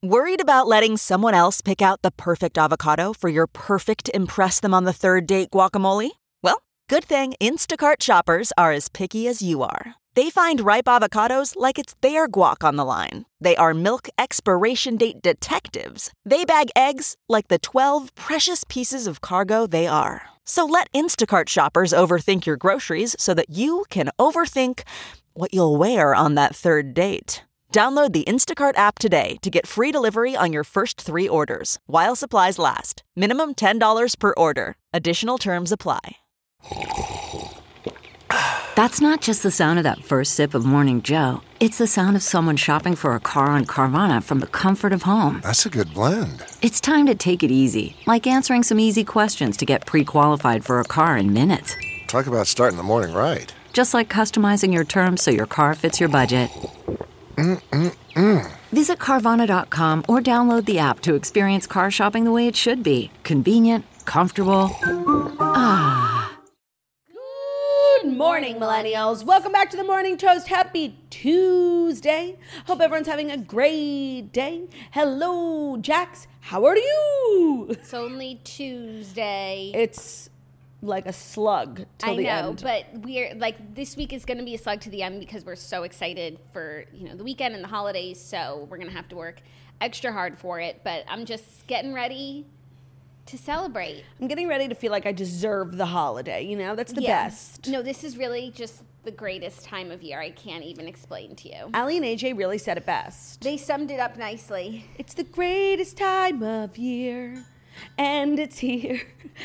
Worried about letting someone else pick out the perfect avocado for your perfect impress them on the third date guacamole? Well, good thing Instacart shoppers are as picky as you are. They find ripe avocados like it's their guac on the line. They are milk expiration date detectives. They bag eggs like the 12 precious pieces of cargo they are. So let Instacart shoppers overthink your groceries so that you can overthink what you'll wear on that third date. Download the Instacart app today to get free delivery on your first 3 orders, while supplies last. Minimum $10 per order. Additional terms apply. That's not just the sound of that first sip of Morning Joe. It's the sound of someone shopping for a car on Carvana from the comfort of home. That's a good blend. It's time to take it easy, like answering some easy questions to get pre-qualified for a car in minutes. Talk about starting the morning right. Just like customizing your terms so your car fits your budget. Visit Carvana.com or download the app to experience car shopping the way it should be. Convenient, comfortable. Good morning, millennials. Welcome back to the Morning Toast. Happy Tuesday. Hope everyone's having a great day. Hello, Jax. How are you? It's only Tuesday. It's like a slug till the end. But we're like, this week is going to be a slug to the end because we're so excited for, the weekend and the holidays. So we're going to have to work extra hard for it. But I'm just getting ready to celebrate. I'm getting ready to feel like I deserve the holiday. That's the best. No, this is really just the greatest time of year. I can't even explain to you. Allie and AJ really said it best. They summed it up nicely. It's the greatest time of year. And it's here.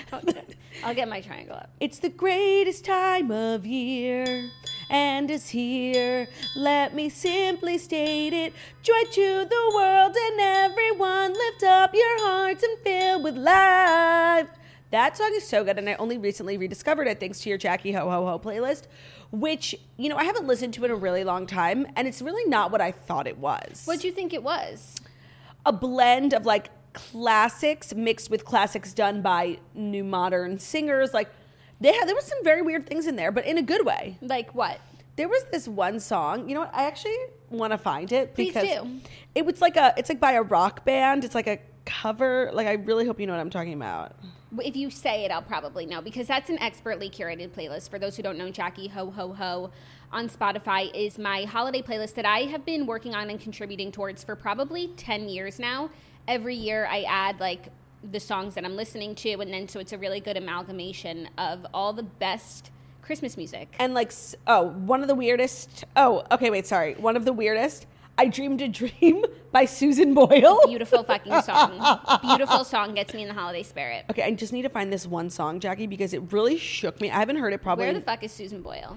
I'll get my triangle up. It's the greatest time of year, and it's here. Let me simply state it. Joy to the world and everyone. Lift up your hearts and fill with life. That song is so good, and I only recently rediscovered it thanks to your Jackie Ho Ho Ho playlist, which, I haven't listened to in a really long time, and it's really not what I thought it was. What'd you think it was? A blend of, classics mixed with classics done by new modern singers. There was some very weird things in there, but in a good way. Like what? There was this one song. You know what? I actually want to find it because Please do. It's like by a rock band. It's like a cover. I really hope you know what I'm talking about. If you say it, I'll probably know because that's an expertly curated playlist. For those who don't know, Jackie Ho Ho Ho on Spotify is my holiday playlist that I have been working on and contributing towards for probably 10 years now. Every year I add the songs that I'm listening to, and then so it's a really good amalgamation of all the best Christmas music. And one of the weirdest. Oh, okay, wait, sorry. One of the weirdest. I Dreamed a Dream by Susan Boyle. Beautiful fucking song. Beautiful song, gets me in the holiday spirit. Okay, I just need to find this one song, Jackie, because it really shook me. I haven't heard it probably. Where the fuck is Susan Boyle?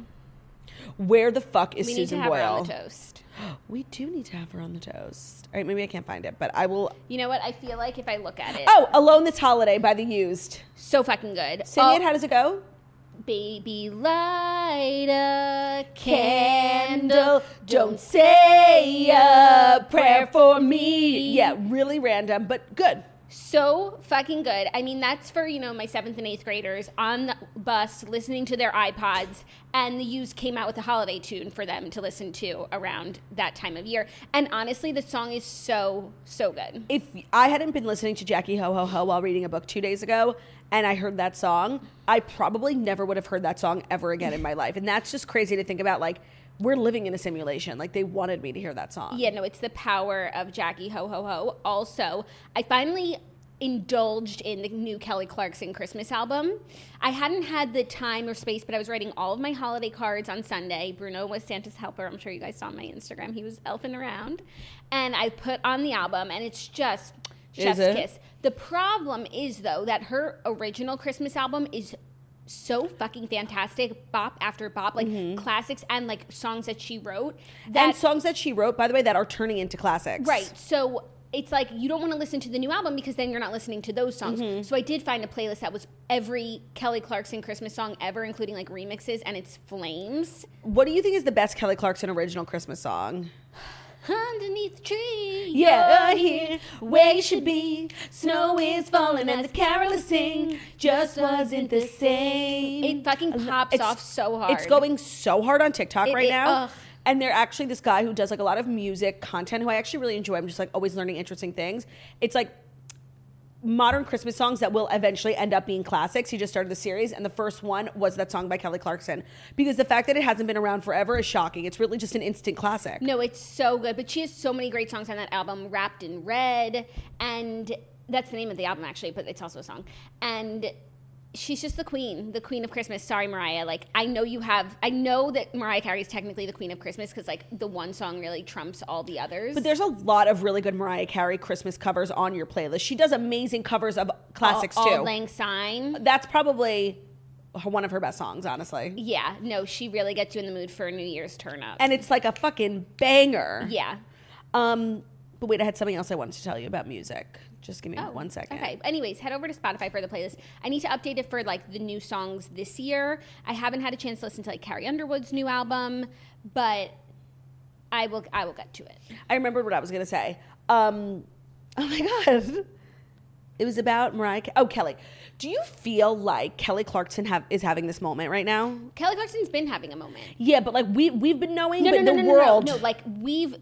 Where the fuck is Susan Boyle? We need to have her on the toast. We do need to have her on the toast. All right, maybe I can't find it, but I will. You know what? I feel like if I look at it. Oh, Alone This Holiday by The Used. So fucking good. Sing it. How does it go? Baby, light a candle. Don't say a prayer for me. Yeah, really random, but good. So fucking good. I mean, that's for, my 7th and 8th graders on the bus listening to their iPods, and The Used came out with a holiday tune for them to listen to around that time of year. And honestly, the song is so, so good. If I hadn't been listening to Jackie Ho Ho Ho while reading a book 2 days ago, and I heard that song, I probably never would have heard that song ever again in my life. And that's just crazy to think about, we're living in a simulation. They wanted me to hear that song. Yeah, no, it's the power of Jackie Ho Ho Ho. Also, I finally indulged in the new Kelly Clarkson Christmas album. I hadn't had the time or space, but I was writing all of my holiday cards on Sunday. Bruno was Santa's helper. I'm sure you guys saw my Instagram. He was elfing around. And I put on the album, and it's just chef's kiss. The problem is, though, that her original Christmas album is so fucking fantastic, bop after bop, classics and songs that she wrote. And songs that she wrote, by the way, that are turning into classics. Right. So it's you don't want to listen to the new album because then you're not listening to those songs. So I did find a playlist that was every Kelly Clarkson Christmas song ever, including remixes, and it's flames. What do you think is the best Kelly Clarkson original Christmas song? Underneath the tree, you're here where you should be. Snow is falling and the carolers sing. Just wasn't the same. It fucking pops off so hard. It's going so hard on TikTok right now. And they're actually this guy who does like a lot of music content who I actually really enjoy. I'm just like always learning interesting things. It's like modern Christmas songs that will eventually end up being classics. He just started the series, and the first one was that song by Kelly Clarkson, because the fact that it hasn't been around forever is shocking. It's really just an instant classic. No, it's so good, but she has so many great songs on that album, Wrapped in Red, and that's the name of the album actually, but it's also a song. And she's just the queen of Christmas. Sorry, Mariah. Like, I know that Mariah Carey is technically the queen of Christmas because, like, the one song really trumps all the others. But there's a lot of really good Mariah Carey Christmas covers on your playlist. She does amazing covers of classics, too. Auld Lang Syne. That's probably one of her best songs, honestly. Yeah. No, she really gets you in the mood for a New Year's turn up. And it's like a fucking banger. Yeah. But wait, I had something else I wanted to tell you about music. Just give me 1 second. Okay. Anyways, head over to Spotify for the playlist. I need to update it for like the new songs this year. I haven't had a chance to listen to like Carrie Underwood's new album, but I will get to it. I remembered what I was going to say. Oh my God. It was about Kelly. Do you feel like Kelly Clarkson is having this moment right now? Kelly Clarkson's been having a moment. Yeah, but like we've been knowing, the world. No, like we've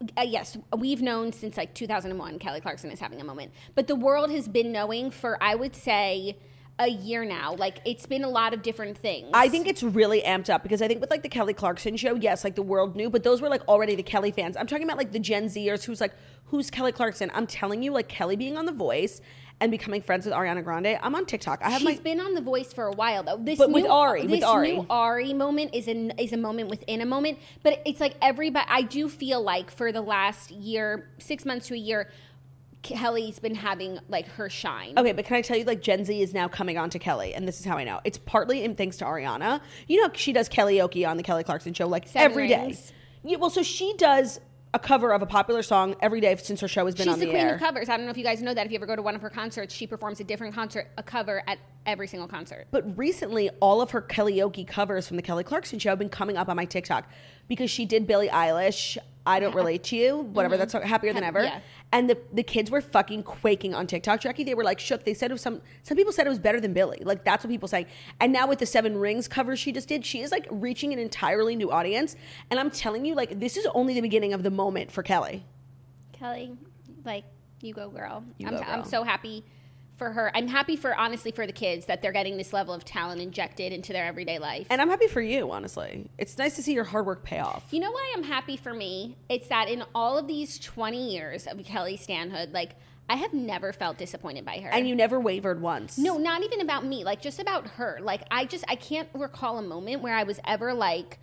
known since like 2001 Kelly Clarkson is having a moment. But the world has been knowing for, I would say, a year now. Like, it's been a lot of different things. I think it's really amped up because I think with like the Kelly Clarkson show, yes, like the world knew, but those were like already the Kelly fans. I'm talking about like the Gen Zers who's like, who's Kelly Clarkson? I'm telling you, like Kelly being on The Voice and becoming friends with Ariana Grande. I'm on TikTok. She's been on The Voice for a while though. With Ari. New Ari moment is a moment within a moment. But it's like everybody. I do feel like for the last year, 6 months to a year, Kelly's been having like her shine. Okay, but can I tell you, like Gen Z is now coming on to Kelly, and this is how I know. It's partly in thanks to Ariana. You know, she does karaoke on the Kelly Clarkson show like every day. Yeah, well, so she does a cover of a popular song every day since her show has been on the air. She's the queen of covers. I don't know if you guys know that. If you ever go to one of her concerts, she performs a cover at every single concert. But recently, all of her karaoke covers from the Kelly Clarkson show have been coming up on my TikTok because she did Billie Eilish, I Don't Relate to You, whatever, that's Happier Than Ever. Yeah. And the kids were fucking quaking on TikTok, Jackie. They were like shook. They said it was some people said it was better than Billie. Like, that's what people say. And now with the 7 Rings cover she just did, she is like reaching an entirely new audience. And I'm telling you, like, this is only the beginning of the moment for Kelly. Kelly, like, you go, girl. You go, girl. I'm so happy for her. I'm happy honestly for the kids that they're getting this level of talent injected into their everyday life. And I'm happy for you, honestly. It's nice to see your hard work pay off. You know why I'm happy for me? It's that in all of these 20 years of Kelly Stanhood, like, I have never felt disappointed by her. And you never wavered once. No, not even about me. Like, just about her. Like, I can't recall a moment where I was ever, like,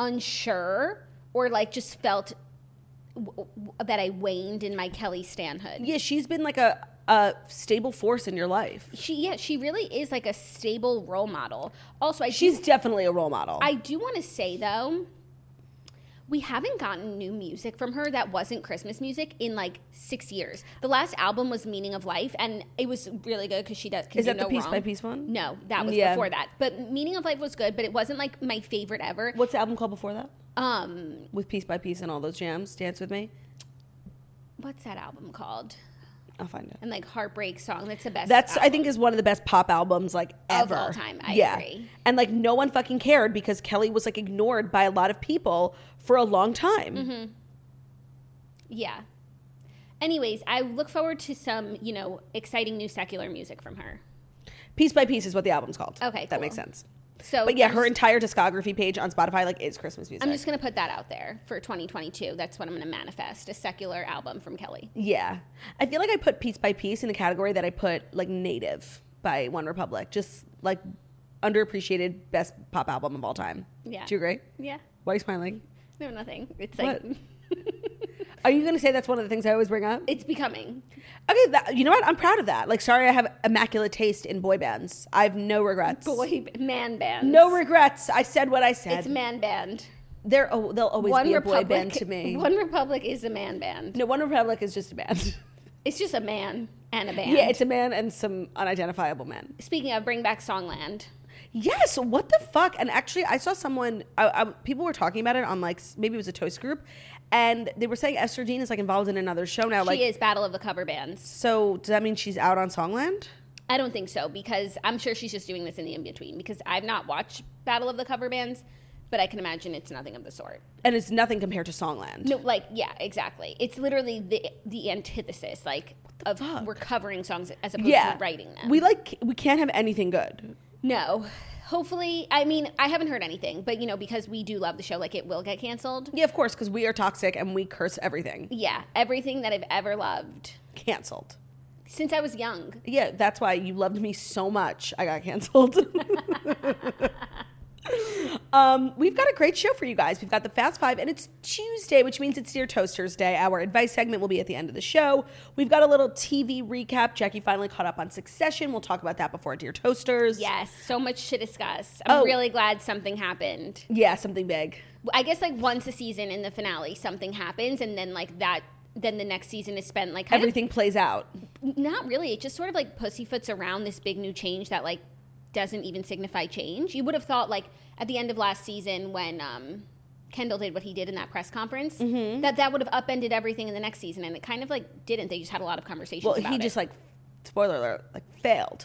unsure or, like, just felt that I waned in my Kelly Stanhood. Yeah, she's been like a stable force in your life. She really is like a stable role model. Also, she's definitely a role model. I do want to say though, we haven't gotten new music from her that wasn't Christmas music in like 6 years. The last album was Meaning of Life, and it was really good because she does. Is that the Piece by Piece one? No, that was before that. But Meaning of Life was good, but it wasn't like my favorite ever. What's the album called before that? With Piece by Piece and all those jams. Dance With Me. What's that album called? I'll find it. And like Heartbreak Song. That's the best. That's album. I think is one of the best pop albums like ever of all time. I agree. And like no one fucking cared because Kelly was like ignored by a lot of people for a long time. Mm-hmm. Yeah. Anyways, I look forward to some, exciting new secular music from her. Piece by Piece is what the album's called. Okay, that makes sense. So, but yeah, her entire discography page on Spotify like is Christmas music. I'm just gonna put that out there for 2022. That's what I'm gonna manifest: a secular album from Kelly. Yeah, I feel like I put Piece by Piece in the category that I put like Native by One Republic, just like underappreciated best pop album of all time. Yeah, do you agree? Yeah. Why are you smiling? No, nothing. It's like. Are you going to say that's one of the things I always bring up? It's becoming. Okay, you know what? I'm proud of that. Like, sorry I have immaculate taste in boy bands. I have no regrets. Man bands. No regrets. I said what I said. It's man band. They'll always be a boy band to me. One Republic is a man band. No, One Republic is just a band. It's just a man and a band. Yeah, it's a man and some unidentifiable men. Speaking of, bring back Songland. Yes, what the fuck? And actually, I saw someone, people were talking about it on like, maybe it was a Toast group, and they were saying Esther Dean is like involved in another show now. She is Battle of the Cover Bands. So does that mean she's out on Songland? I don't think so, because I'm sure she's just doing this in the in-between, because I've not watched Battle of the Cover Bands, but I can imagine it's nothing of the sort. And it's nothing compared to Songland. No, like, yeah, exactly. It's literally the antithesis, like, of we're covering songs as opposed to writing them. We can't have anything good. No. Hopefully, I mean, I haven't heard anything, but, you know, because we do love the show, like, it will get canceled. Yeah, of course, because we are toxic and we curse everything. Yeah, everything that I've ever loved. Canceled. Since I was young. Yeah, that's why you loved me so much. I got canceled. We've got a great show for you guys. We've got the Fast Five, and it's Tuesday, which means it's Dear Toasters Day. Our advice segment will be at the end of the show. We've got a little TV recap. Jackie finally caught up on Succession. We'll talk about that before Dear Toasters. Yes, so much to discuss. I'm really glad something happened. Yeah, something big. I guess, like, once a season in the finale, something happens, and then, like, then the next season is spent, like, everything plays out. Not really. It just sort of, like, pussyfoots around this big new change that, like, doesn't even signify change. You would have thought, like, at the end of last season when Kendall did what he did in that press conference, that would have upended everything in the next season, and it kind of, like, didn't. They just had a lot of conversations about it. Well, he just, like, spoiler alert, like, failed.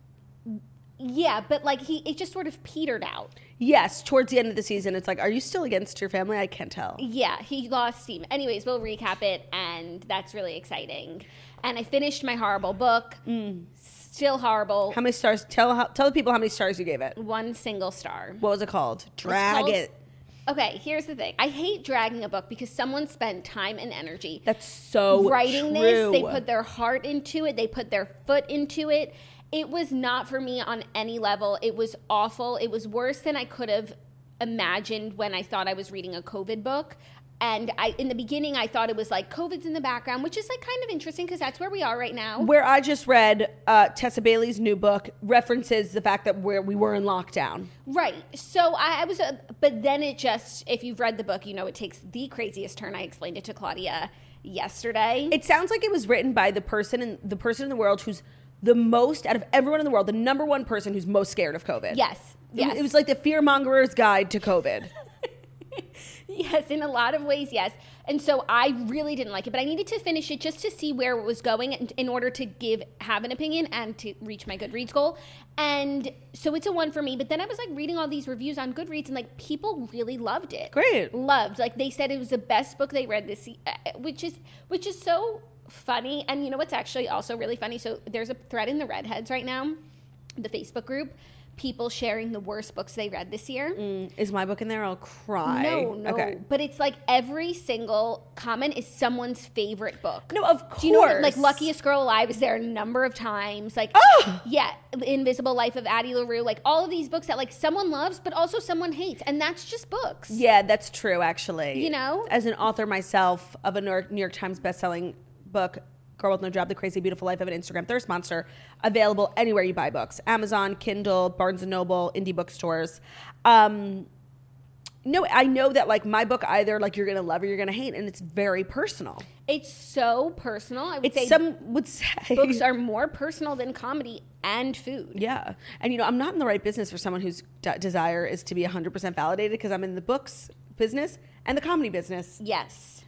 Yeah, but, like, it just sort of petered out. Yes, towards the end of the season, it's like, are you still against your family? I can't tell. Yeah, he lost steam. Anyways, we'll recap it, and that's really exciting. And I finished my horrible book. Still horrible. How many stars? Tell the people how many stars you gave it. 1 single star. What was it called? Drag it. Okay, here's the thing. I hate dragging a book because someone spent time and energy. That's so writing true. This. They put their heart into it. They put their foot into it. It was not for me on any level. It was awful. It was worse than I could have imagined when I thought I was reading a COVID book. And in the beginning, I thought it was like COVID's in the background, which is like kind of interesting because that's where we are right now. Where I just read Tessa Bailey's new book references the fact that we were in lockdown. Right. So I was, but then it just, if you've read the book, you know it takes the craziest turn. I explained it to Claudia yesterday. It sounds like it was written by the person in the world who's the most, out of everyone in the world, the number one person who's most scared of COVID. Yes. It was like the fearmonger's guide to COVID. Yes, in a lot of ways, yes. And so I really didn't like it, but I needed to finish it just to see where it was going in order to have an opinion and to reach my Goodreads goal. And so it's a 1 for me. But then I was like reading all these reviews on Goodreads and like people really loved it. Great. Loved. Like they said it was the best book they read this year, which is so funny. And you know what's actually also really funny? So there's a thread in the Redheads right now, the Facebook group. People sharing the worst books they read this year. Is my book in there? I'll cry. No. Okay. But it's like every single comment is someone's favorite book. No, of course. Do you know what, like Luckiest Girl Alive is there a number of times. Like, yeah, Invisible Life of Addie LaRue. Like all of these books that like someone loves, but also someone hates. And that's just books. Yeah, that's true, actually. You know? As an author myself of a New York Times bestselling book, Girl with No Job, The Crazy Beautiful Life of an Instagram Thirst Monster, available anywhere you buy books. Amazon, Kindle, Barnes & Noble, indie bookstores. No, I know that like my book either like you're going to love or you're going to hate, and it's very personal. It's so personal. I would say some would say books are more personal than comedy and food. Yeah. And you know, I'm not in the right business for someone whose desire is to be 100% validated because I'm in the books business and the comedy business. Yes.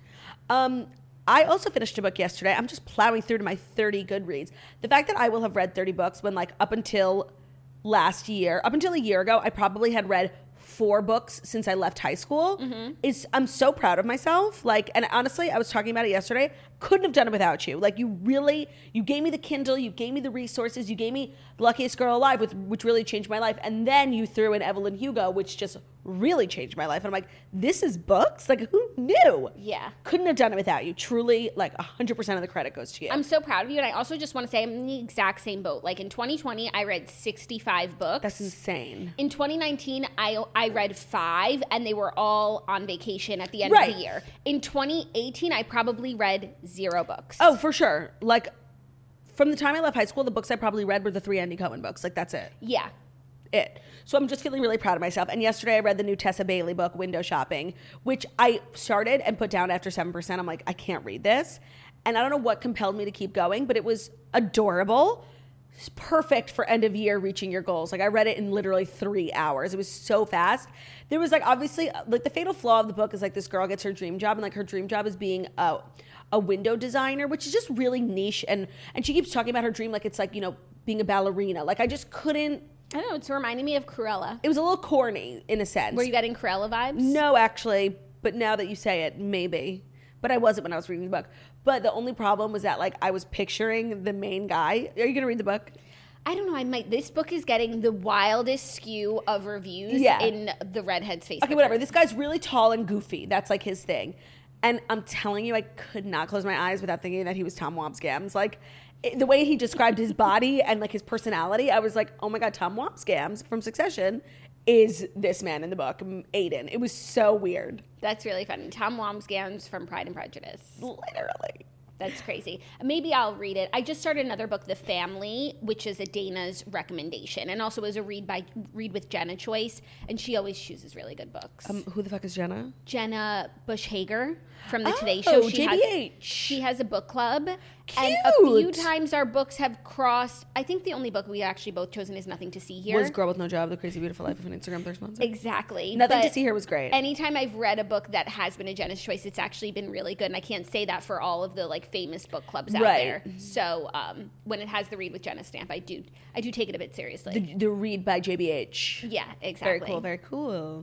I also finished a book yesterday. I'm just plowing through to my 30 Goodreads. The fact that I will have read 30 books when like up until a year ago, I probably had read 4 books since I left high school I'm so proud of myself. Like, and honestly, I was talking about it yesterday. Couldn't have done it without you. Like you gave me the Kindle, you gave me the resources, you gave me The Luckiest Girl Alive, which really changed my life. And then you threw in Evelyn Hugo, which just really changed my life. And I'm like, this is books? Like who knew? Yeah. Couldn't have done it without you. Truly, like 100% of the credit goes to you. I'm so proud of you. And I also just want to say I'm in the exact same boat. Like in 2020, I read 65 books. That's insane. In 2019, I read 5 and they were all on vacation at the end of the year. In 2018, I probably read 0 books. Oh, for sure. Like from the time I left high school, the books I probably read were the 3 Andy Cohen books. Like that's it. Yeah. So I'm just feeling really proud of myself. And yesterday I read the new Tessa Bailey book, Window Shopping, which I started and put down after 7%. I'm like, I can't read this. And I don't know what compelled me to keep going, but it was adorable. It's perfect for end of year reaching your goals. Like I read it in literally 3 hours. It was so fast. There was like obviously like the fatal flaw of the book is like this girl gets her dream job and like her dream job is being a window designer, which is just really niche. And she keeps talking about her dream like it's like, you know, being a ballerina. Like I just couldn't I don't know, it's reminding me of Cruella. It was a little corny in a sense. Were you getting Cruella vibes? No, actually, but now that you say it, maybe. But I wasn't when I was reading the book. But the only problem was that, like, I was picturing the main guy. Are you going to read the book? I don't know. I might. This book is getting the wildest skew of reviews in the Redheads Facebook. Okay, whatever. This guy's really tall and goofy. That's, like, his thing. And I'm telling you, I could not close my eyes without thinking that he was Tom Wambsgans. Like, the way he described his body and, like, his personality, I was like, oh, my God, Tom Wambsgans from Succession is this man in the book, Aiden. It was so weird. That's really funny. Tom Wambsgans from Pride and Prejudice. Literally. That's crazy. Maybe I'll read it. I just started another book, The Family, which is a Dana's recommendation, and also is a read with Jenna choice, and she always chooses really good books. Who the fuck is Jenna? Jenna Bush Hager from the Today Show. She has a book club. Cute. And a few times our books have crossed. I think the only book we actually both chosen is Nothing to See Here. Was Girl with No Job, The Crazy Beautiful Life of an Instagram sponsor? Exactly. Nothing to See Here was great. Anytime I've read a book that has been a Jenna's choice, it's actually been really good. And I can't say that for all of the like famous book clubs out there. So when it has the Read with Jenna stamp, I do take it a bit seriously. The Read by JBH. Yeah, exactly. Very cool, very cool.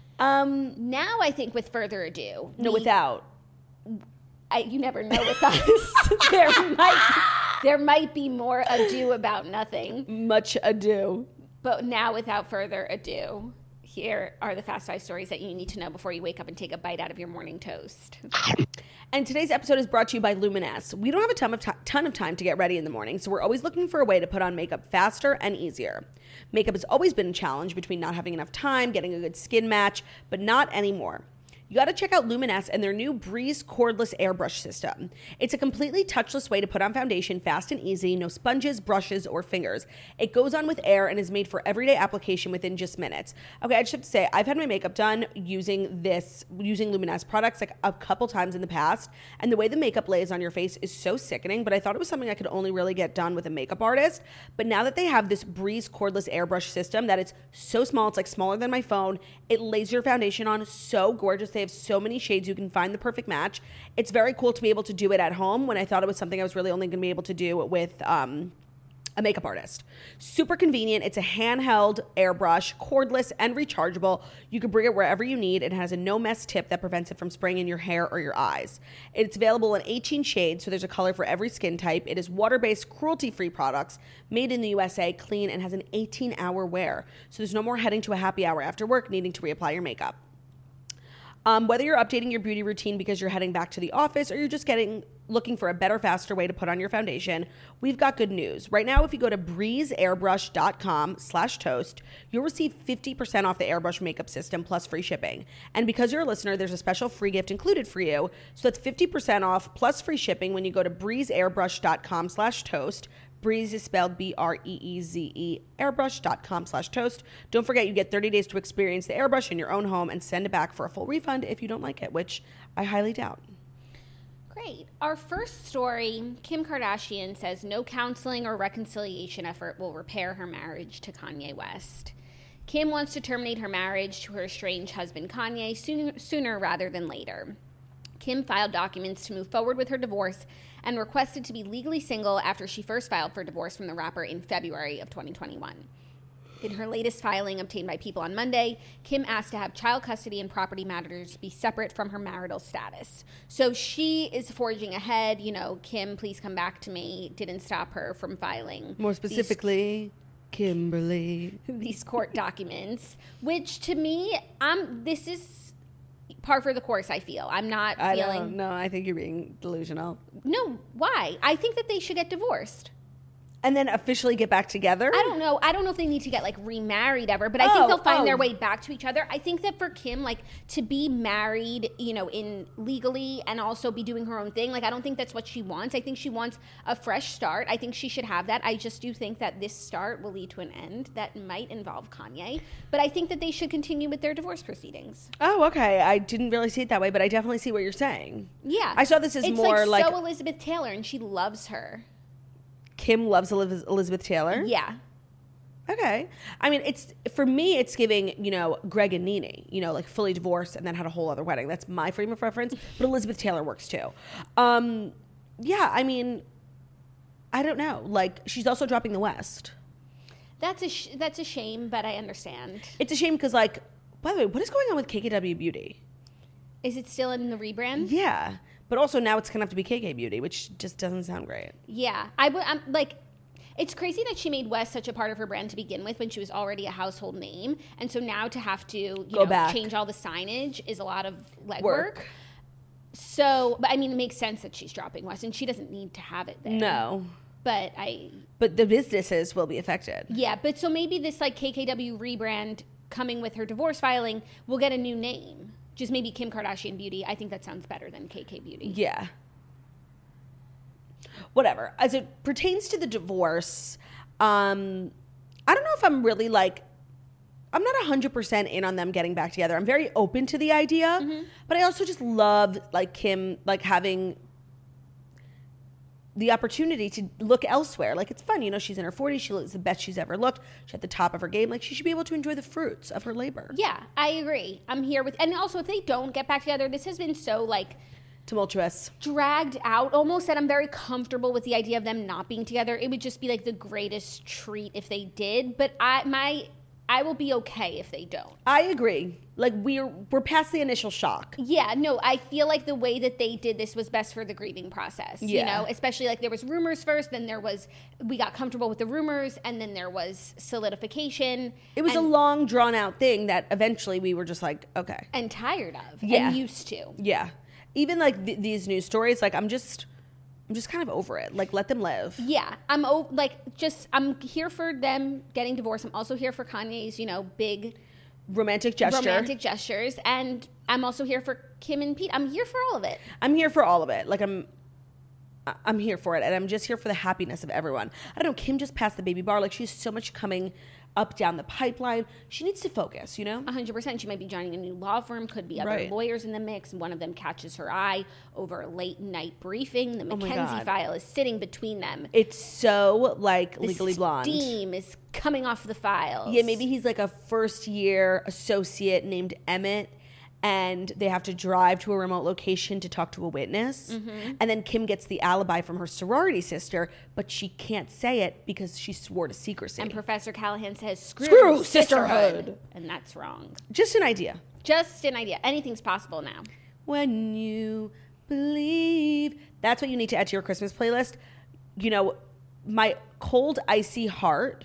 Now I think with further ado. Without. You never know with us. There might be more ado about nothing. Much ado. But now, without further ado, here are the Fast 5 stories that you need to know before you wake up and take a bite out of your morning toast. And today's episode is brought to you by Luminous. We don't have a ton of time to get ready in the morning, so we're always looking for a way to put on makeup faster and easier. Makeup has always been a challenge between not having enough time, getting a good skin match, but not anymore. You got to check out Luminous and their new Breeze cordless airbrush system. It's a completely touchless way to put on foundation fast and easy, no sponges, brushes, or fingers. It goes on with air and is made for everyday application within just minutes. Okay, I just have to say, I've had my makeup done using Luminous products like a couple times in the past, and the way the makeup lays on your face is so sickening, but I thought it was something I could only really get done with a makeup artist. But now that they have this Breeze cordless airbrush system that it's so small, it's like smaller than my phone, it lays your foundation on so gorgeous. They have so many shades. You can find the perfect match. It's very cool to be able to do it at home when I thought it was something I was really only going to be able to do with a makeup artist. Super convenient. It's a handheld airbrush, cordless and rechargeable. You can bring it wherever you need. It has a no-mess tip that prevents it from spraying in your hair or your eyes. It's available in 18 shades, so there's a color for every skin type. It is water-based, cruelty-free products, made in the USA, clean, and has an 18-hour wear. So there's no more heading to a happy hour after work needing to reapply your makeup. Whether you're updating your beauty routine because you're heading back to the office or you're just looking for a better, faster way to put on your foundation, we've got good news. Right now, if you go to breezeairbrush.com/toast, you'll receive 50% off the airbrush makeup system plus free shipping. And because you're a listener, there's a special free gift included for you. So that's 50% off plus free shipping when you go to breezeairbrush.com/toast. Breeze is spelled BREEZE, airbrush.com/toast. Don't forget, you get 30 days to experience the airbrush in your own home and send it back for a full refund if you don't like it, which I highly doubt. Great. Our first story, Kim Kardashian says no counseling or reconciliation effort will repair her marriage to Kanye West. Kim wants to terminate her marriage to her estranged husband Kanye sooner rather than later. Kim filed documents to move forward with her divorce and requested to be legally single after she first filed for divorce from the rapper in February of 2021. In her latest filing obtained by People on Monday, Kim asked to have child custody and property matters be separate from her marital status. So she is forging ahead. Kim, please come back to me, didn't stop her from filing. More specifically, Kimberly. These court documents, which to me, this is par for the course, I feel. I'm not feeling... No, I think you're being delusional. No, why? I think that they should get divorced. And then officially get back together? I don't know. I don't know if they need to get remarried ever, but I think they'll find their way back to each other. I think that for Kim, to be married, in legally and also be doing her own thing, I don't think that's what she wants. I think she wants a fresh start. I think she should have that. I just do think that this start will lead to an end that might involve Kanye. But I think that they should continue with their divorce proceedings. Oh, okay. I didn't really see it that way, but I definitely see what you're saying. Yeah. I saw this as more like so Elizabeth Taylor, and she loves her. Kim loves Elizabeth Taylor? Yeah. Okay. I mean, for me, it's giving, Greg and Nene, fully divorced and then had a whole other wedding. That's my frame of reference. But Elizabeth Taylor works too. Yeah, I mean, I don't know. She's also dropping the West. That's a shame, but I understand. It's a shame because, like, by the way, what is going on with KKW Beauty? Is it still in the rebrand? Yeah. But also now it's going to have to be KK Beauty, which just doesn't sound great. Yeah. I'm like, it's crazy that she made West such a part of her brand to begin with when she was already a household name. And so now to have to change all the signage is a lot of legwork. So, but I mean, it makes sense that she's dropping West, and she doesn't need to have it there. No. But the businesses will be affected. Yeah, but so maybe this like KKW rebrand coming with her divorce filing will get a new name. Just maybe Kim Kardashian Beauty. I think that sounds better than KK Beauty. Yeah. Whatever. As it pertains to the divorce, I don't know if I'm really like, I'm not 100% in on them getting back together. I'm very open to the idea, but I also just love like Kim, like having the opportunity to look elsewhere. Like, it's fun. You know, she's in her 40s. She looks the best she's ever looked. She's at the top of her game. Like, she should be able to enjoy the fruits of her labor. Yeah, I agree. I'm here with, and also if they don't get back together, this has been so like tumultuous, dragged out almost, that I'm very comfortable with the idea of them not being together. It would just be like the greatest treat if they did. But I will be okay if they don't. I agree. Like, we're past the initial shock. Yeah, no, I feel like the way that they did this was best for the grieving process. Yeah. You know, especially like there was rumors first, then we got comfortable with the rumors, and then there was solidification. It was a long, drawn out thing that eventually we were just like, okay. And tired of. Yeah. And used to. Yeah. Even like these news stories, like I'm just kind of over it. Like, let them live. Yeah, I'm here for them getting divorced. I'm also here for Kanye's, big romantic gestures, and I'm also here for Kim and Pete. I'm here for all of it. I'm here for all of it. Like, I'm here for it, and I'm just here for the happiness of everyone. I don't know. Kim just passed the baby bar. Like, she has so much coming up down the pipeline. She needs to focus, 100%. She might be joining a new law firm, could be other lawyers in the mix. One of them catches her eye over a late night briefing. The McKenzie file is sitting between them. It's so like Legally Blonde. Steam is coming off the files. Yeah, maybe he's like a first year associate named Emmett, and they have to drive to a remote location to talk to a witness. And then Kim gets the alibi from her sorority sister, but she can't say it because she swore to secrecy. And Professor Callahan says, screw sisterhood. And that's wrong. Just an idea. Anything's possible now. When you believe. That's what you need to add to your Christmas playlist. My cold, icy heart,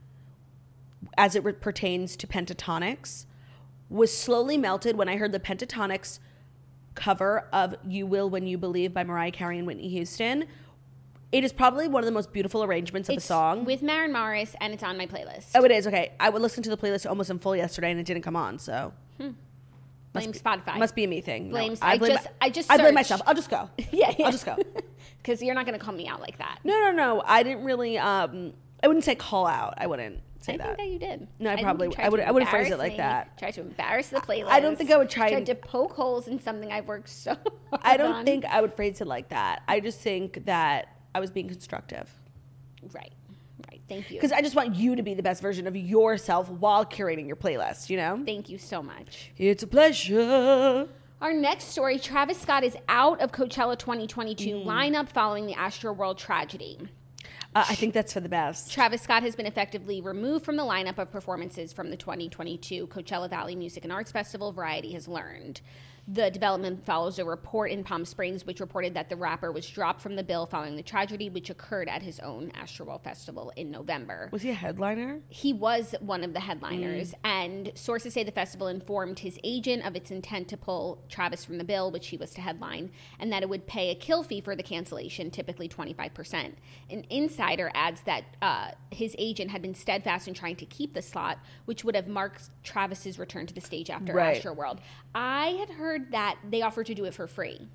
as it pertains to Pentatonix, was slowly melted when I heard the Pentatonix cover of You Will When You Believe by Mariah Carey and Whitney Houston. It is probably one of the most beautiful arrangements of a song. With Maren Morris, and it's on my playlist. Oh, it is? Okay. I would listen to the playlist almost in full yesterday, and it didn't come on, so. Blame Spotify. Must be a me thing. I blame myself. I'll just go. Yeah. I'll just go. Because you're not going to call me out like that. No. I didn't really, I wouldn't say call out. I wouldn't say that. I think that you did. No, I would phrase it like that. Try to embarrass the playlist. I don't think I would tried to poke holes in something I've worked so hard I don't think I would phrase it like that. I just think that I was being constructive. Right. Thank you. Because I just want you to be the best version of yourself while curating your playlist, Thank you so much. It's a pleasure. Our next story, Travis Scott is out of Coachella 2022 lineup following the Astroworld tragedy. I think that's for the best. Travis Scott has been effectively removed from the lineup of performances from the 2022 Coachella Valley Music and Arts Festival, Variety has learned. The development follows a report in Palm Springs, which reported that the rapper was dropped from the bill following the tragedy, which occurred at his own Astroworld Festival in November. Was he a headliner? He was one of the headliners, and sources say the festival informed his agent of its intent to pull Travis from the bill, which he was to headline, and that it would pay a kill fee for the cancellation, typically 25%. An insider adds that his agent had been steadfast in trying to keep the slot, which would have marked Travis's return to the stage after Astroworld. I had heard that they offered to do it for free.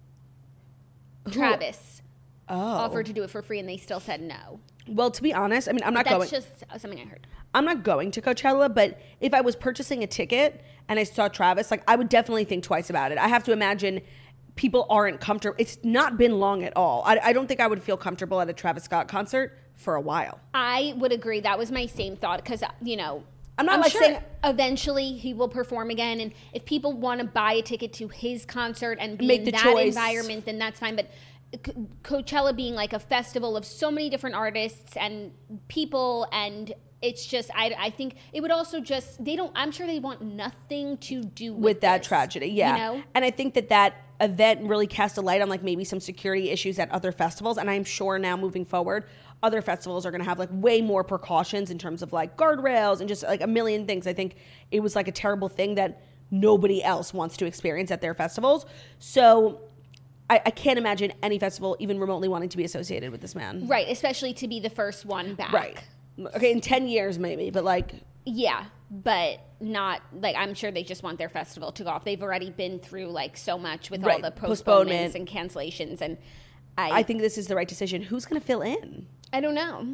Travis offered to do it for free, and they still said no. Well, to be honest, I mean, That's just something I heard. I'm not going to Coachella, but if I was purchasing a ticket and I saw Travis, I would definitely think twice about it. I have to imagine people aren't comfortable. It's not been long at all. I don't think I would feel comfortable at a Travis Scott concert for a while. I would agree. That was my same thought because, I'm sure saying eventually he will perform again, and if people want to buy a ticket to his concert and be in that environment, then that's fine. But Coachella being like a festival of so many different artists and people, and it's just I think it would also just I'm sure they want nothing to do with that this, tragedy. Yeah. you know? And I think that event really cast a light on like maybe some security issues at other festivals, and I'm sure now moving forward other festivals are going to have like way more precautions in terms of like guardrails and just like a million things. I think it was like a terrible thing that nobody else wants to experience at their festivals. So I can't imagine any festival even remotely wanting to be associated with this man. Right, especially to be the first one back. Right. Okay, in 10 years maybe, but like... Yeah, but not, like, I'm sure they just want their festival to go off. They've already been through, like, so much with all the postponements and cancellations, and I think this is the right decision. Who's going to fill in? I don't know.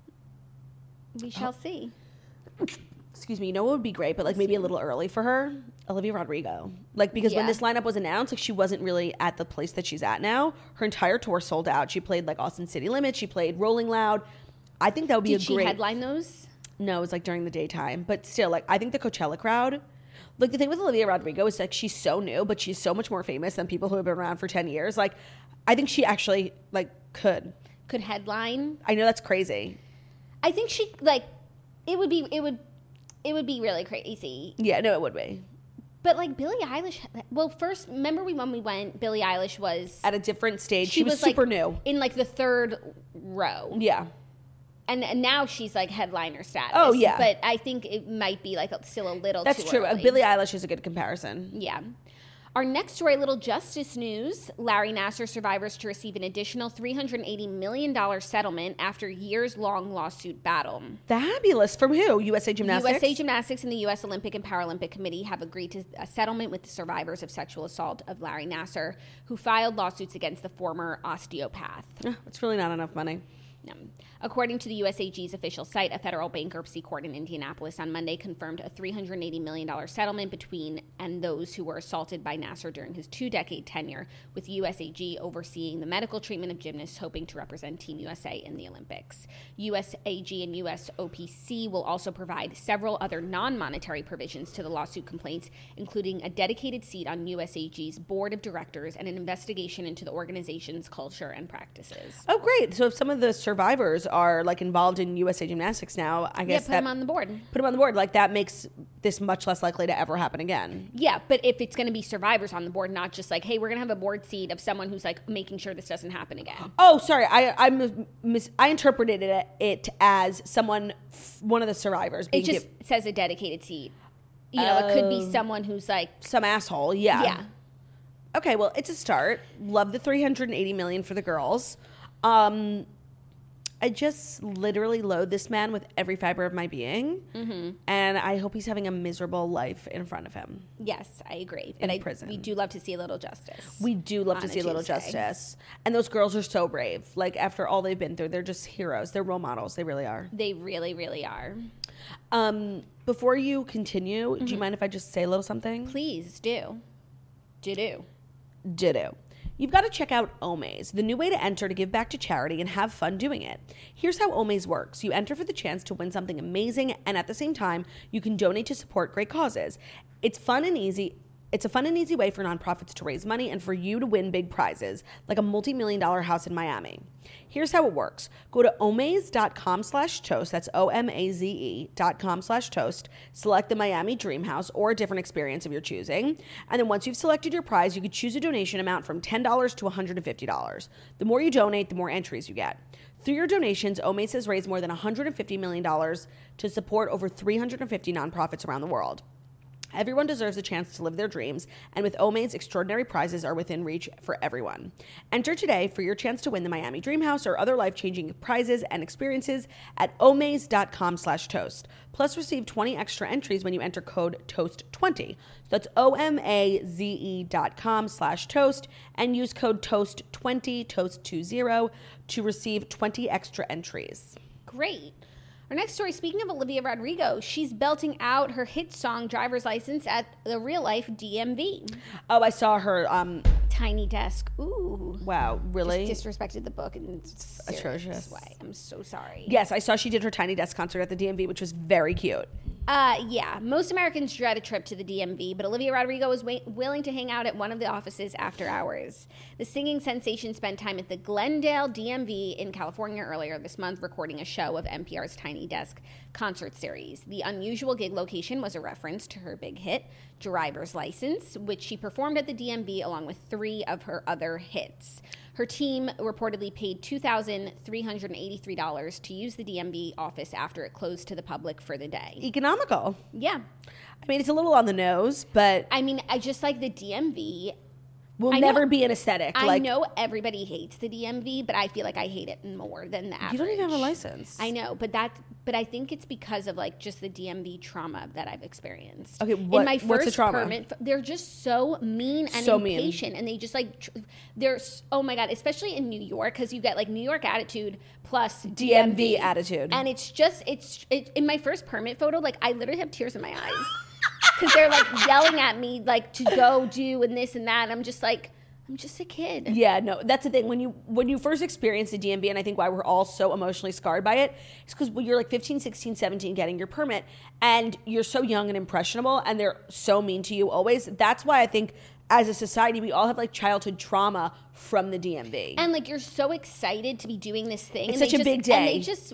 We shall see. Excuse me, you know what would be great, but like maybe a little early for her? Olivia Rodrigo. Like, because when this lineup was announced, like she wasn't really at the place that she's at now. Her entire tour sold out. She played like Austin City Limits. She played Rolling Loud. I think that would be Did she headline those? No, it was like during the daytime. But still, like I think the Coachella crowd, like the thing with Olivia Rodrigo is like she's so new, but she's so much more famous than people who have been around for 10 years. Like I think she actually like could headline. I know that's crazy. I think she like it would be really crazy. Yeah, no, it would be. But like Billie Eilish, well, first, remember when we went, Billie Eilish was at a different stage. She was super like, new. In like the third row. Yeah. And now she's like headliner status. Oh, yeah. But I think it might be like still a little That's too true. early. Billie Eilish is a good comparison. Yeah. Our next story, little justice news. Larry Nassar survivors to receive an additional $380 million settlement after years-long lawsuit battle. Fabulous. From who? USA Gymnastics? USA Gymnastics and the U.S. Olympic and Paralympic Committee have agreed to a settlement with the survivors of sexual assault of Larry Nassar, who filed lawsuits against the former osteopath. It's really not enough money. No. According to the USAG's official site, a federal bankruptcy court in Indianapolis on Monday confirmed a $380 million settlement between and those who were assaulted by Nassar during his 2-decade tenure, with USAG overseeing the medical treatment of gymnasts hoping to represent Team USA in the Olympics. USAG and USOPC will also provide several other non-monetary provisions to the lawsuit complaints, including a dedicated seat on USAG's board of directors and an investigation into the organization's culture and practices. Oh, great. So if some of the survivors are like involved in USA Gymnastics now, I guess put them on the board. Put them on the board. Like that makes this much less likely to ever happen again. Yeah, but if it's going to be survivors on the board, not just like, hey, we're going to have a board seat of someone who's like making sure this doesn't happen again. Oh, sorry. I interpreted it as someone, one of the survivors. It just says a dedicated seat. You know, it could be someone who's like some asshole. Yeah. Yeah. Okay, well, it's a start. Love the $380 million for the girls. I just literally loathe this man with every fiber of my being. Mm-hmm. And I hope he's having a miserable life in front of him. Yes, I agree. In prison. We do love to see a little justice. We do love to see a little justice. And those girls are so brave. Like, after all they've been through, they're just heroes. They're role models. They really are. They really, really are. Before you continue, do you mind if I just say a little something? Please do. Do. You've got to check out Omaze, the new way to enter to give back to charity and have fun doing it. Here's how Omaze works. You enter for the chance to win something amazing, and at the same time, you can donate to support great causes. It's fun and easy. It's a fun and easy way for nonprofits to raise money and for you to win big prizes, like a multi-million-dollar house in Miami. Here's how it works. Go to omaze.com/toast, that's OMAZE.com/toast, select the Miami Dream House or a different experience of your choosing, and then once you've selected your prize, you could choose a donation amount from $10 to $150. The more you donate, the more entries you get. Through your donations, Omaze has raised more than $150 million to support over 350 nonprofits around the world. Everyone deserves a chance to live their dreams, and with Omaze, extraordinary prizes are within reach for everyone. Enter today for your chance to win the Miami Dream House or other life-changing prizes and experiences at omaze.com/toast. Plus, receive 20 extra entries when you enter code TOAST20. So that's OMAZE.com/toast and use code TOAST20, TOAST20, to receive 20 extra entries. Great. Our next story, speaking of Olivia Rodrigo, she's belting out her hit song Driver's License at the real-life DMV. Oh, I saw her. Tiny Desk. Ooh. Wow, really? Just disrespected the book in atrocious way. I'm so sorry. Yes, I saw she did her Tiny Desk concert at the DMV, which was very cute. Yeah, most Americans dread a trip to the DMV, but Olivia Rodrigo was willing to hang out at one of the offices after hours. The singing sensation spent time at the Glendale DMV in California earlier this month, recording a show of NPR's Tiny Desk concert series. The unusual gig location was a reference to her big hit, Driver's License, which she performed at the DMV along with 3 of her other hits. Her team reportedly paid $2,383 to use the DMV office after it closed to the public for the day. Economical. Yeah. I mean, it's a little on the nose, but I mean, I just like the DMV. will I never know- be an aesthetic. I like, know everybody hates the DMV, but I feel like I hate it more than the average. you don't even have a license. I know, but I think it's because of like just the DMV trauma that I've experienced. Okay, in my first what's the trauma? permit, they're just so mean and So mean. impatient, and they just like oh my god, especially in New York, because you get like New York attitude plus DMV attitude. and it's in my first permit photo, like I literally have tears in my eyes because they're like yelling at me like to go do and this and that. And I'm just like. I'm just a kid. Yeah, no, that's the thing. When you first experience the DMV, and I think why we're all so emotionally scarred by it, is because when you're like 15, 16, 17 getting your permit, and you're so young and impressionable, and they're so mean to you always. That's why I think as a society, we all have like childhood trauma from the DMV. And like you're so excited to be doing this thing. It's and such a big day. And they just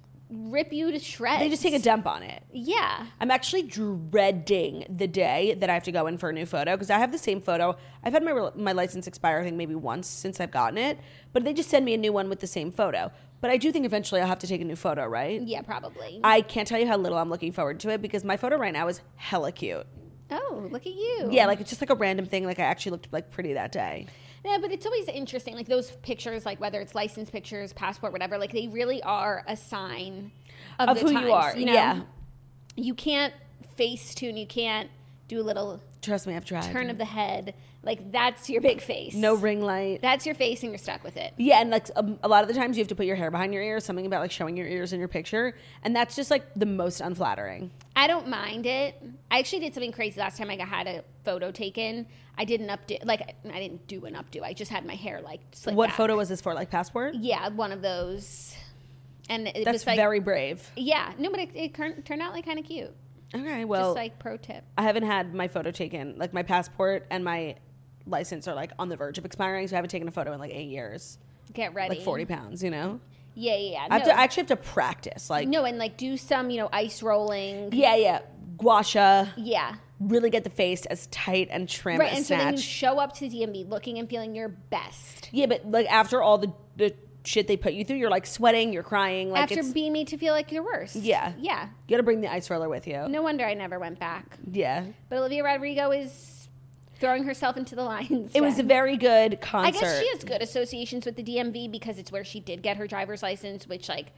rip you to shreds. They just take a dump on it. Yeah. I'm actually dreading the day that I have to go in for a new photo, because I have the same photo. I've had my license expire, I think, maybe once since I've gotten it, but they just send me a new one with the same photo. But I do think eventually I'll have to take a new photo, right? Yeah, probably. I can't tell you how little I'm looking forward to it, because my photo right now is hella cute. Oh, look at you. Yeah, like it's just like a random thing. Like I actually looked like pretty that day. Yeah, but it's always interesting. Like those pictures, like whether it's license pictures, passport, whatever, like they really are a sign of the who times, you are. You know? Yeah. You can't Facetune. You can't do a little Trust me, I've tried. turn of the head. Like that's your big face. No ring light. That's your face, and you're stuck with it. Yeah, and like a lot of the times you have to put your hair behind your ears, something about like showing your ears in your picture, and that's just like the most unflattering. I don't mind it. I actually did something crazy last time I had a photo taken. I did an updo. Like, I didn't do an updo. I just had my hair, like, slicked What back. photo was this for? Like passport? Yeah, one of those. And it That's was like... very brave. Yeah. No, but it turned out, like, kind of cute. Okay, well, Just, like, pro tip. I haven't had my photo taken. Like my passport and my license are like on the verge of expiring, so I haven't taken a photo in like 8 years. Get ready. Like 40 pounds, you know? Yeah. I actually have to practice. Like, No, and, like, do some, ice rolling. yeah. Gua sha. Yeah. Really get the face as tight and trim Right, as and so then you snatch. show up to the DMV looking and feeling your best. Yeah, but like after all the shit they put you through, you're like sweating, you're crying. Like After being made to feel like you're worse. Yeah. Yeah. You gotta bring the ice roller with you. No wonder I never went back. Yeah. But Olivia Rodrigo is throwing herself into the lions. It was a very good concert. I guess she has good associations with the DMV because it's where she did get her driver's license, which, like,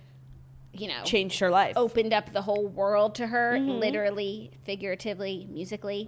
changed her life. opened up the whole world to her, Mm-hmm. literally, figuratively, musically.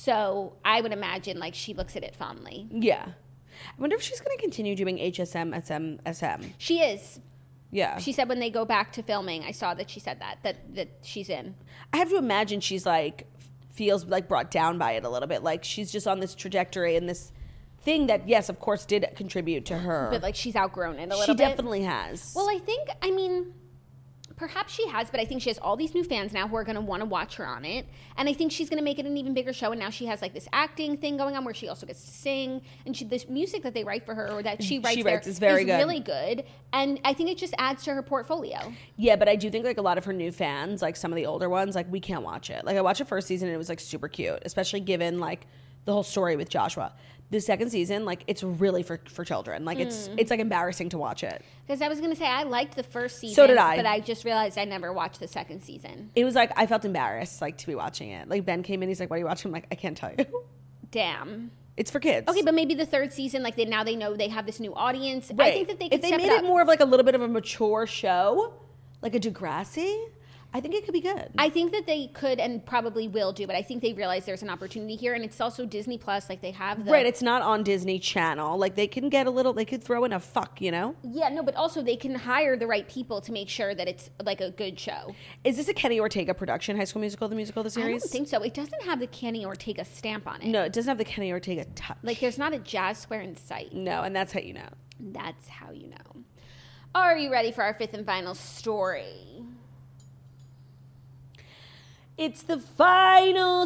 So I would imagine, like, she looks at it fondly. Yeah. I wonder if she's gonna continue doing HSM, SM. She is. Yeah. She said when they go back to filming, I saw that she said that she's in. I have to imagine she's like feels like brought down by it a little bit. Like she's just on this trajectory and this thing that, yes, of course, did contribute to her. But, like, she's outgrown it a little She bit. definitely has. Well, I mean, perhaps she has, but I think she has all these new fans now who are going to want to watch her on it. And I think she's going to make it an even bigger show. And now she has, like, this acting thing going on where she also gets to sing. And this music that they write for her or that she writes is very good. really good. And I think it just adds to her portfolio. Yeah, but I do think like a lot of her new fans, like some of the older ones, like we can't watch it. Like I watched the first season and it was like super cute, especially given like the whole story with Joshua. The second season, like it's really for children. Like it's like embarrassing to watch it. Because I was going to say, I liked the first season. So did I. But I just realized I never watched the second season. It was like I felt embarrassed like to be watching it. Like Ben came in, he's like, "What are you watching?" I'm like, "I can't tell you." Damn. It's for kids. Okay, but maybe the third season, like now they know they have this new audience. Right. I think that they could if they step made it it up. more of like a little bit of a mature show, like a Degrassi, I think it could be good. I think that they could and probably will do, but I think they realize there's an opportunity here, and it's also Disney Plus. Like they have the Right, it's not on Disney Channel. Like they can get a little, they could throw in a fuck, you know? yeah, no, but also they can hire the right people to make sure that it's like a good show. Is this a Kenny Ortega production, High School Musical, the musical, the I series? don't think so. It doesn't have the Kenny Ortega stamp on it. No, it doesn't have the Kenny Ortega touch. Like there's not a jazz square in sight. No, and that's how you know. That's how you know. Are you ready for our fifth and final story? It's the final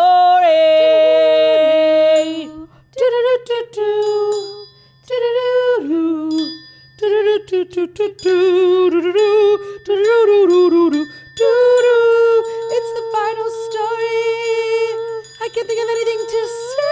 story. It's the final story. I can't think of anything to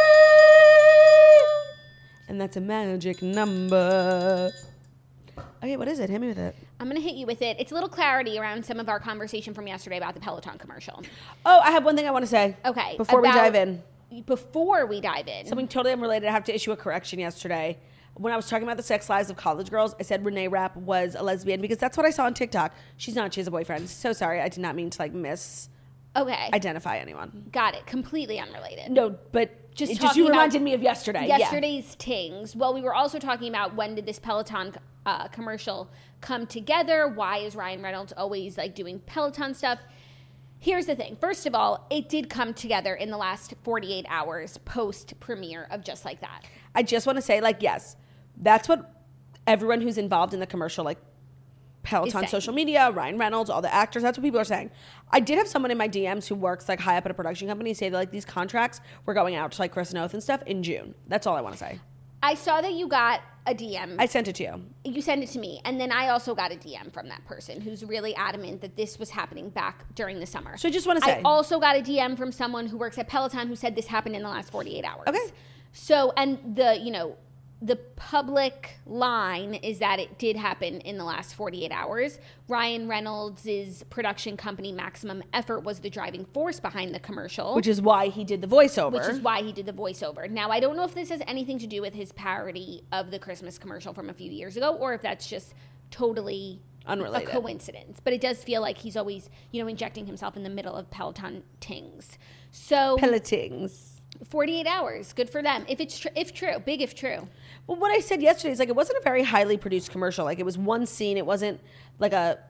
say. And that's a magic number. Okay, what is it? Hit me with it. I'm going to hit you with it. It's a little clarity around some of our conversation from yesterday about the Peloton commercial. Oh, I have one thing I want to say. Okay. Before we dive in. Before we dive in. Something totally unrelated. I have to issue a correction yesterday. When I was talking about the sex lives of college girls, I said Renee Rapp was a lesbian because that's what I saw on TikTok. She's not. She has a boyfriend. So sorry. I did not mean to identify anyone. Got it. Completely unrelated. No, but just you reminded me of yesterday. Yesterday's tings. Well, we were also talking about when did this Peloton commercial come together? Why is Ryan Reynolds always like doing Peloton stuff? Here's the thing. First of all, it did come together in the last 48 hours post premiere of Just Like That. I just want to say, yes, that's what everyone who's involved in the commercial, like Peloton social media, Ryan Reynolds, all the actors, that's what people are saying. I did have someone in my DMs who works high up at a production company say that these contracts were going out to Chris Noth and stuff in June. That's all I want to say. I saw that you got a DM. I sent it to you. You sent it to me. And then I also got a DM from that person who's really adamant that this was happening back during the summer. So I just want to say. I also got a DM from someone who works at Peloton who said this happened in the last 48 hours. Okay. So, and the public line is that it did happen in the last 48 hours. Ryan Reynolds' production company, Maximum Effort, was the driving force behind the commercial. Which is why he did the voiceover. Now, I don't know if this has anything to do with his parody of the Christmas commercial from a few years ago, or if that's just totally unrelated, a coincidence. But it does feel like he's always, injecting himself in the middle of Peloton tings. So Pelotings. 48 hours, good for them. If true, big if true. Well, what I said yesterday is it wasn't a very highly produced commercial. It was one scene. It wasn't a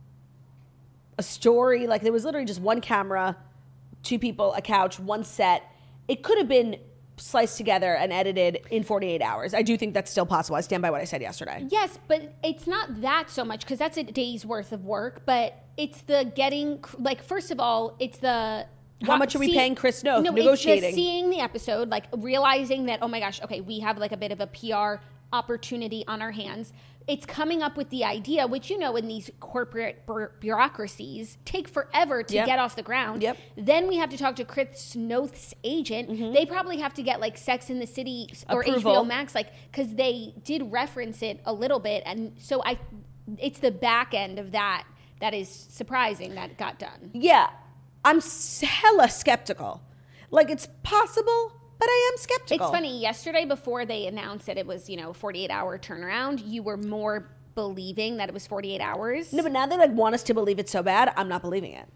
story. There was literally just one camera, two people, a couch, one set. It could have been sliced together and edited in 48 hours. I do think that's still possible. I stand by what I said yesterday. Yes, but it's not that so much because that's a day's worth of work. But it's the getting, first of all, it's the... How much are we paying Chris Noth negotiating? It's just seeing the episode, realizing that, oh my gosh, okay, we have a bit of a PR opportunity on our hands. It's coming up with the idea, which, in these corporate bureaucracies take forever to get off the ground. Yep. Then we have to talk to Chris Noth's agent. Mm-hmm. They probably have to get Sex in the City or approval. HBO Max, because they did reference it a little bit. And so it's the back end of that is surprising that it got done. Yeah. I'm hella skeptical. It's possible, but I am skeptical. It's funny. Yesterday, before they announced that it was, 48-hour turnaround, you were more believing that it was 48 hours. No, but now they want us to believe it so bad, I'm not believing it.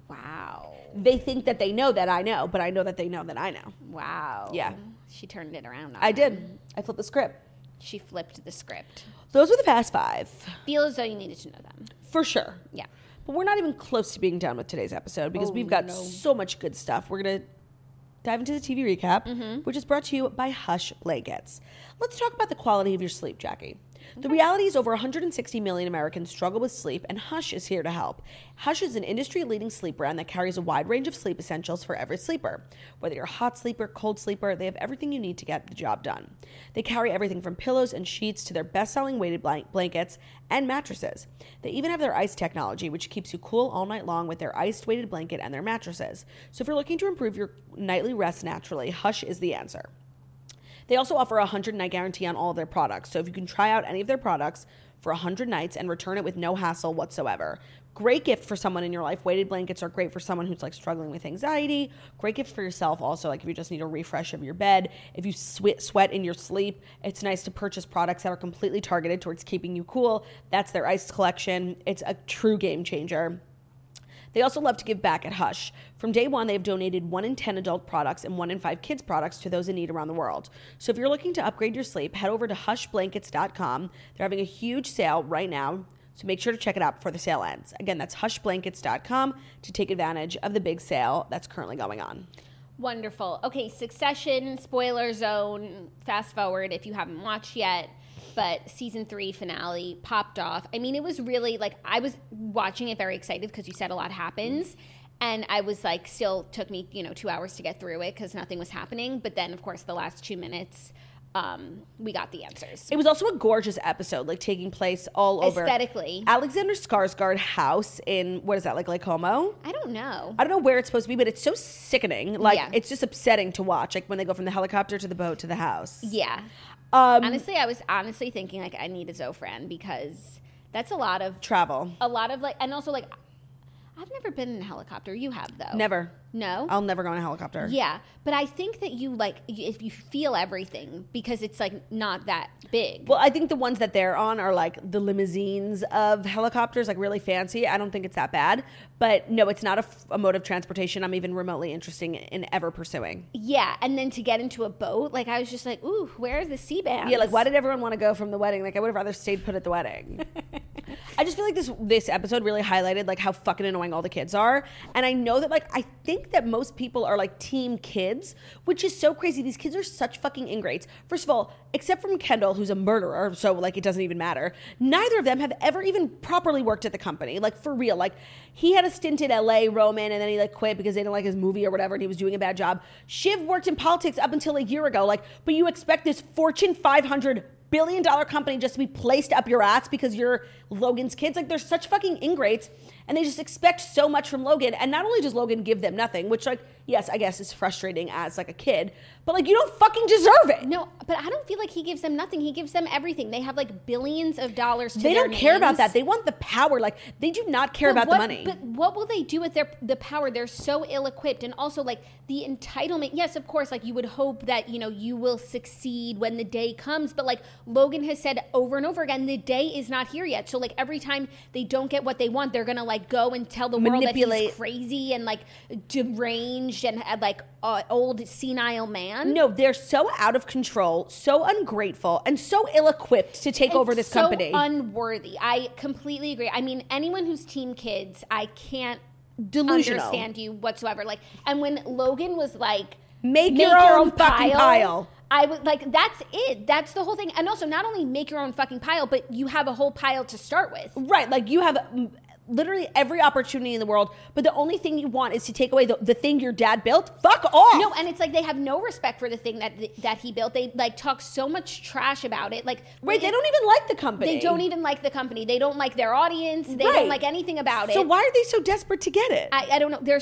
Wow. They think that they know that I know, but I know that they know that I know. Wow. Yeah. She turned it around. I did. I flipped the script. She flipped the script. Those were the past 5. Feel as though you needed to know them. For sure. Yeah. But we're not even close to being done with today's episode because we've got so much good stuff. We're going to dive into the TV recap, which is brought to you by Hush Blankets. Let's talk about the quality of your sleep, Jackie. The reality is over 160 million Americans struggle with sleep, and Hush is here to help. Hush is an industry-leading sleep brand that carries a wide range of sleep essentials for every sleeper. Whether you're a hot sleeper, cold sleeper, they have everything you need to get the job done. They carry everything from pillows and sheets to their best-selling weighted blankets and mattresses. They even have their ice technology, which keeps you cool all night long with their iced weighted blanket and their mattresses. So if you're looking to improve your nightly rest naturally, Hush is the answer. They also offer a 100-night guarantee on all of their products. So if you can try out any of their products for 100 nights and return it with no hassle whatsoever. Great gift for someone in your life. Weighted blankets are great for someone who's struggling with anxiety. Great gift for yourself also, if you just need a refresh of your bed. If you sweat in your sleep, it's nice to purchase products that are completely targeted towards keeping you cool. That's their ice collection. It's a true game changer. They also love to give back at Hush. From day one, they've donated 1 in 10 adult products and 1 in 5 kids products to those in need around the world. So if you're looking to upgrade your sleep, head over to hushblankets.com. They're having a huge sale right now, so make sure to check it out before the sale ends. Again, that's hushblankets.com to take advantage of the big sale that's currently going on. Wonderful. Okay, Succession, spoiler zone, fast forward if you haven't watched yet. But season 3 finale popped off. I mean, it was really I was watching it very excited because you said a lot happens. And I was like, still took me, 2 hours to get through it because nothing was happening. But then, of course, the last 2 minutes, we got the answers. It was also a gorgeous episode, like taking place all over. Aesthetically. Alexander Skarsgård house in, what is that, like Lake Como? I don't know. I don't know where it's supposed to be, but it's so sickening. Like, Yeah. it's just upsetting to watch, like when they go from the helicopter to the boat to the house. Yeah. Honestly, I was thinking, like, I need a Zofran because that's a lot of Travel. like, and also, like, I've never been in a helicopter. You have, though. Never. No? I'll never go in a helicopter. Yeah, but I think that you, like, if you feel everything because it's, like, not that big. Well, I think the ones that they're on are like the limousines of helicopters, like really fancy. I don't think it's that bad. But no, it's not a mode of transportation I'm even remotely interested in ever pursuing. Yeah, and then to get into a boat, like, I was just like, ooh, where are the sea bands? Yeah, like, why did everyone want to go from the wedding? Like, I would have rather stayed put at the wedding. I just feel like this episode really highlighted, like, how fucking annoying all the kids are. And I know that, like, I think that most people are, like, team kids, which is so crazy. These kids are such fucking ingrates. First of all, except from Kendall, who's a murderer, so, like, it doesn't even matter. Neither of them have ever even properly worked at the company. Like, for real. Like, he had a stint in LA, Roman, and then he, like, quit because they didn't like his movie or whatever, and he was doing a bad job. Shiv worked in politics up until a year ago. Like, but you expect this Fortune 500 billion-dollar company just to be placed up your ass because you're Logan's kids? Like, they're such fucking ingrates, and they just expect so much from Logan. And not only does Logan give them nothing, which, like, yes, I guess is frustrating as, like, a kid, but, like, you don't fucking deserve it. No, but I don't feel like he gives them nothing. He gives them everything. They have, like, billions of dollars to They their don't care about names. that. They want the power. Like, they do not care about the money. But what will they do with the power? They're so ill-equipped. And also, like, the entitlement. Yes, of course, like, you would hope that, you will succeed when the day comes. But, like, Logan has said over and over again, the day is not here yet. So, like, every time they don't get what they want, they're going to, like, go and tell the world that he's crazy and, like, deranged and, like, old senile man. No, they're so out of control, so ungrateful, and so ill-equipped to take over this company. So unworthy. I completely agree. I mean, anyone who's team kids, I can't Delusional. understand you whatsoever. Like, and when Logan was like, Make your own fucking pile. I would like, that's it. That's the whole thing. And also, not only make your own fucking pile, but you have a whole pile to start with. Right, like, you have literally every opportunity in the world, but the only thing you want is to take away the thing your dad built. Fuck off. No, and it's like they have no respect for the thing that he built. They, like, talk so much trash about it. Like, Right, they don't even like the company. They don't even like the company. They don't like their audience. They Right. don't like anything about it. So why are they so desperate to get it? I don't know. They're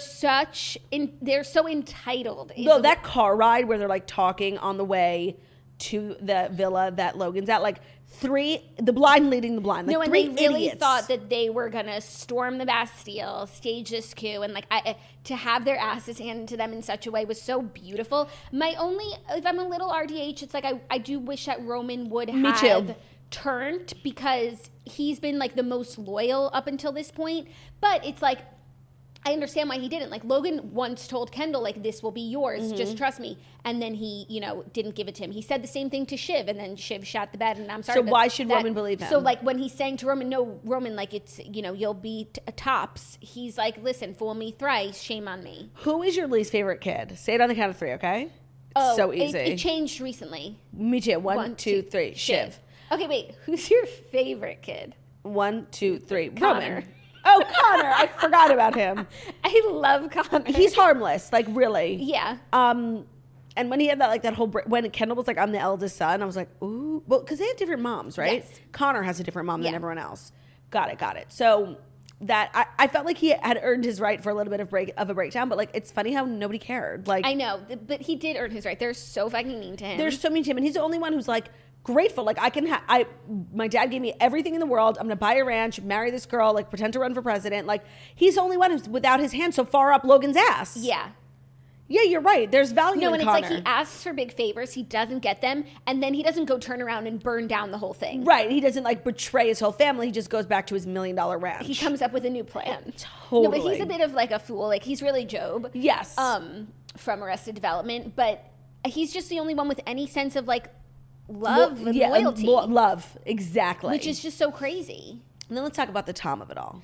so entitled. No, that car ride where they're, like, talking on the way to the villa that Logan's at, like, the blind leading the blind. Like, no, and three they really idiots. thought that they were gonna storm the Bastille, stage this coup, and, like, to have their asses handed to them in such a way was so beautiful. My only, if I'm a little RDH, it's like I do wish that Roman would have turned, because he's been, like, the most loyal up until this point. But it's like, I understand why he didn't. Like, Logan once told Kendall, like, this will be yours, just trust me. And then he, didn't give it to him. He said the same thing to Shiv, and then Shiv shot the bed, and I'm sorry. So why should Roman believe him? So, like, when he's saying to Roman, no, Roman, like, it's, you'll be tops. He's like, listen, fool me thrice, shame on me. Who is your least favorite kid? Say it on the count of three, okay? It's so easy. It changed recently. Me too. One, two, three. Shiv. Okay, wait. Who's your favorite kid? 1, 2, 3. Connor. Roman. Oh, Connor. I forgot about him. I love Connor. He's harmless, like, really. Yeah. And when he had that whole when Kendall was like, I'm the eldest son, I was like, ooh. Well, because they have different moms, right? Yes. Connor has a different mom than everyone else. Got it. So that I felt like he had earned his right for a little bit of a breakdown, but, like, it's funny how nobody cared. Like, I know, but he did earn his right. They're so fucking mean to him. They're so mean to him, and he's the only one who's, like, grateful. Like, my dad gave me everything in the world. I'm gonna buy a ranch, marry this girl, like, pretend to run for president. Like, he's the only one who's without his hand so far up Logan's ass. Yeah. Yeah, you're right. There's value No, in and Connor. it's like he asks for big favors, he doesn't get them, and then he doesn't go turn around and burn down the whole thing. Right. He doesn't, like, betray his whole family. He just goes back to his $1 million ranch. He comes up with a new plan. Totally. No, but he's a bit of, like, a fool. Like, he's really Job. Yes. From Arrested Development, but he's just the only one with any sense of, like, love and loyalty. Love, exactly. Which is just so crazy. And then let's talk about the Tom of it all.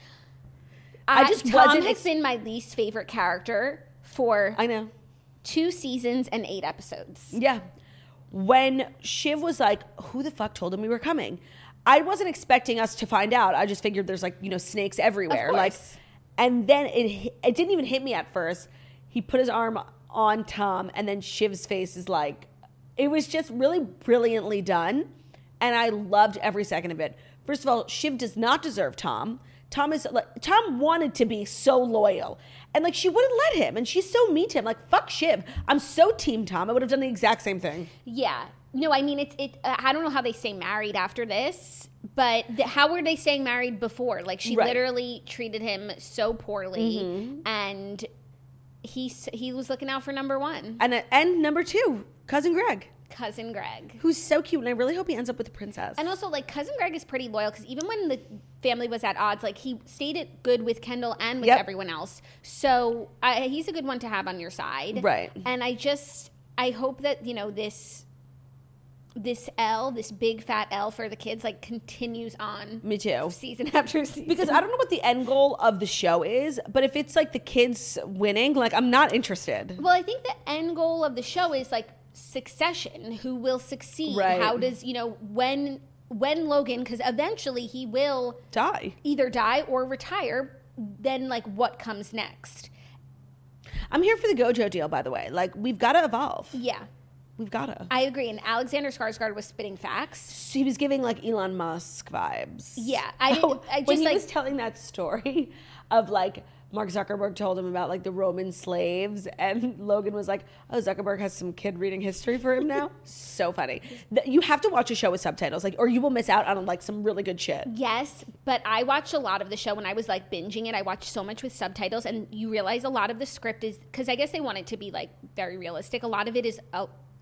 Tom has been my least favorite character for I know 2 seasons and 8 episodes. Yeah. When Shiv was like, who the fuck told him we were coming? I wasn't expecting us to find out. I just figured there's, like, snakes everywhere. Of Like, course. And then it didn't even hit me at first. He put his arm on Tom, and then Shiv's face is like, it was just really brilliantly done. And I loved every second of it. First of all, Shiv does not deserve Tom. Tom wanted to be so loyal. And like, she wouldn't let him. And she's so mean to him. Like, fuck Shiv. I'm so team Tom. I would have done the exact same thing. Yeah. No, I mean, I don't know how they stay married after this, but how were they staying married before? Like, she literally treated him so poorly, and he was looking out for number one. And number two, Cousin Greg. Cousin Greg. Who's so cute, and I really hope he ends up with the princess. And also, like, Cousin Greg is pretty loyal, because even when the family was at odds, like, he stayed it good with Kendall and with everyone else. So he's a good one to have on your side. Right. And I hope that, you know, this big fat L for the kids, like, continues on. Me too. Season after season. Because I don't know what the end goal of the show is, but if it's like the kids winning, like, I'm not interested. Well, I think the end goal of the show is like succession. Who will succeed? Right. How does, you know, when Logan, because eventually he will either die or retire, then like what comes next? I'm here for the Gojo deal, by the way. Like, we've got to evolve. Yeah. We've got to. I agree. And Alexander Skarsgård was spitting facts. He was giving like Elon Musk vibes. Yeah. When he was telling that story of like Mark Zuckerberg told him about like the Roman slaves, and Logan was like, oh, Zuckerberg has some kid reading history for him now. So funny. You have to watch a show with subtitles, like, or you will miss out on like some really good shit. Yes, but I watched a lot of the show when I was like binging it. I watched so much with subtitles, and you realize a lot of the script is, because I guess they want it to be like very realistic. A lot of it is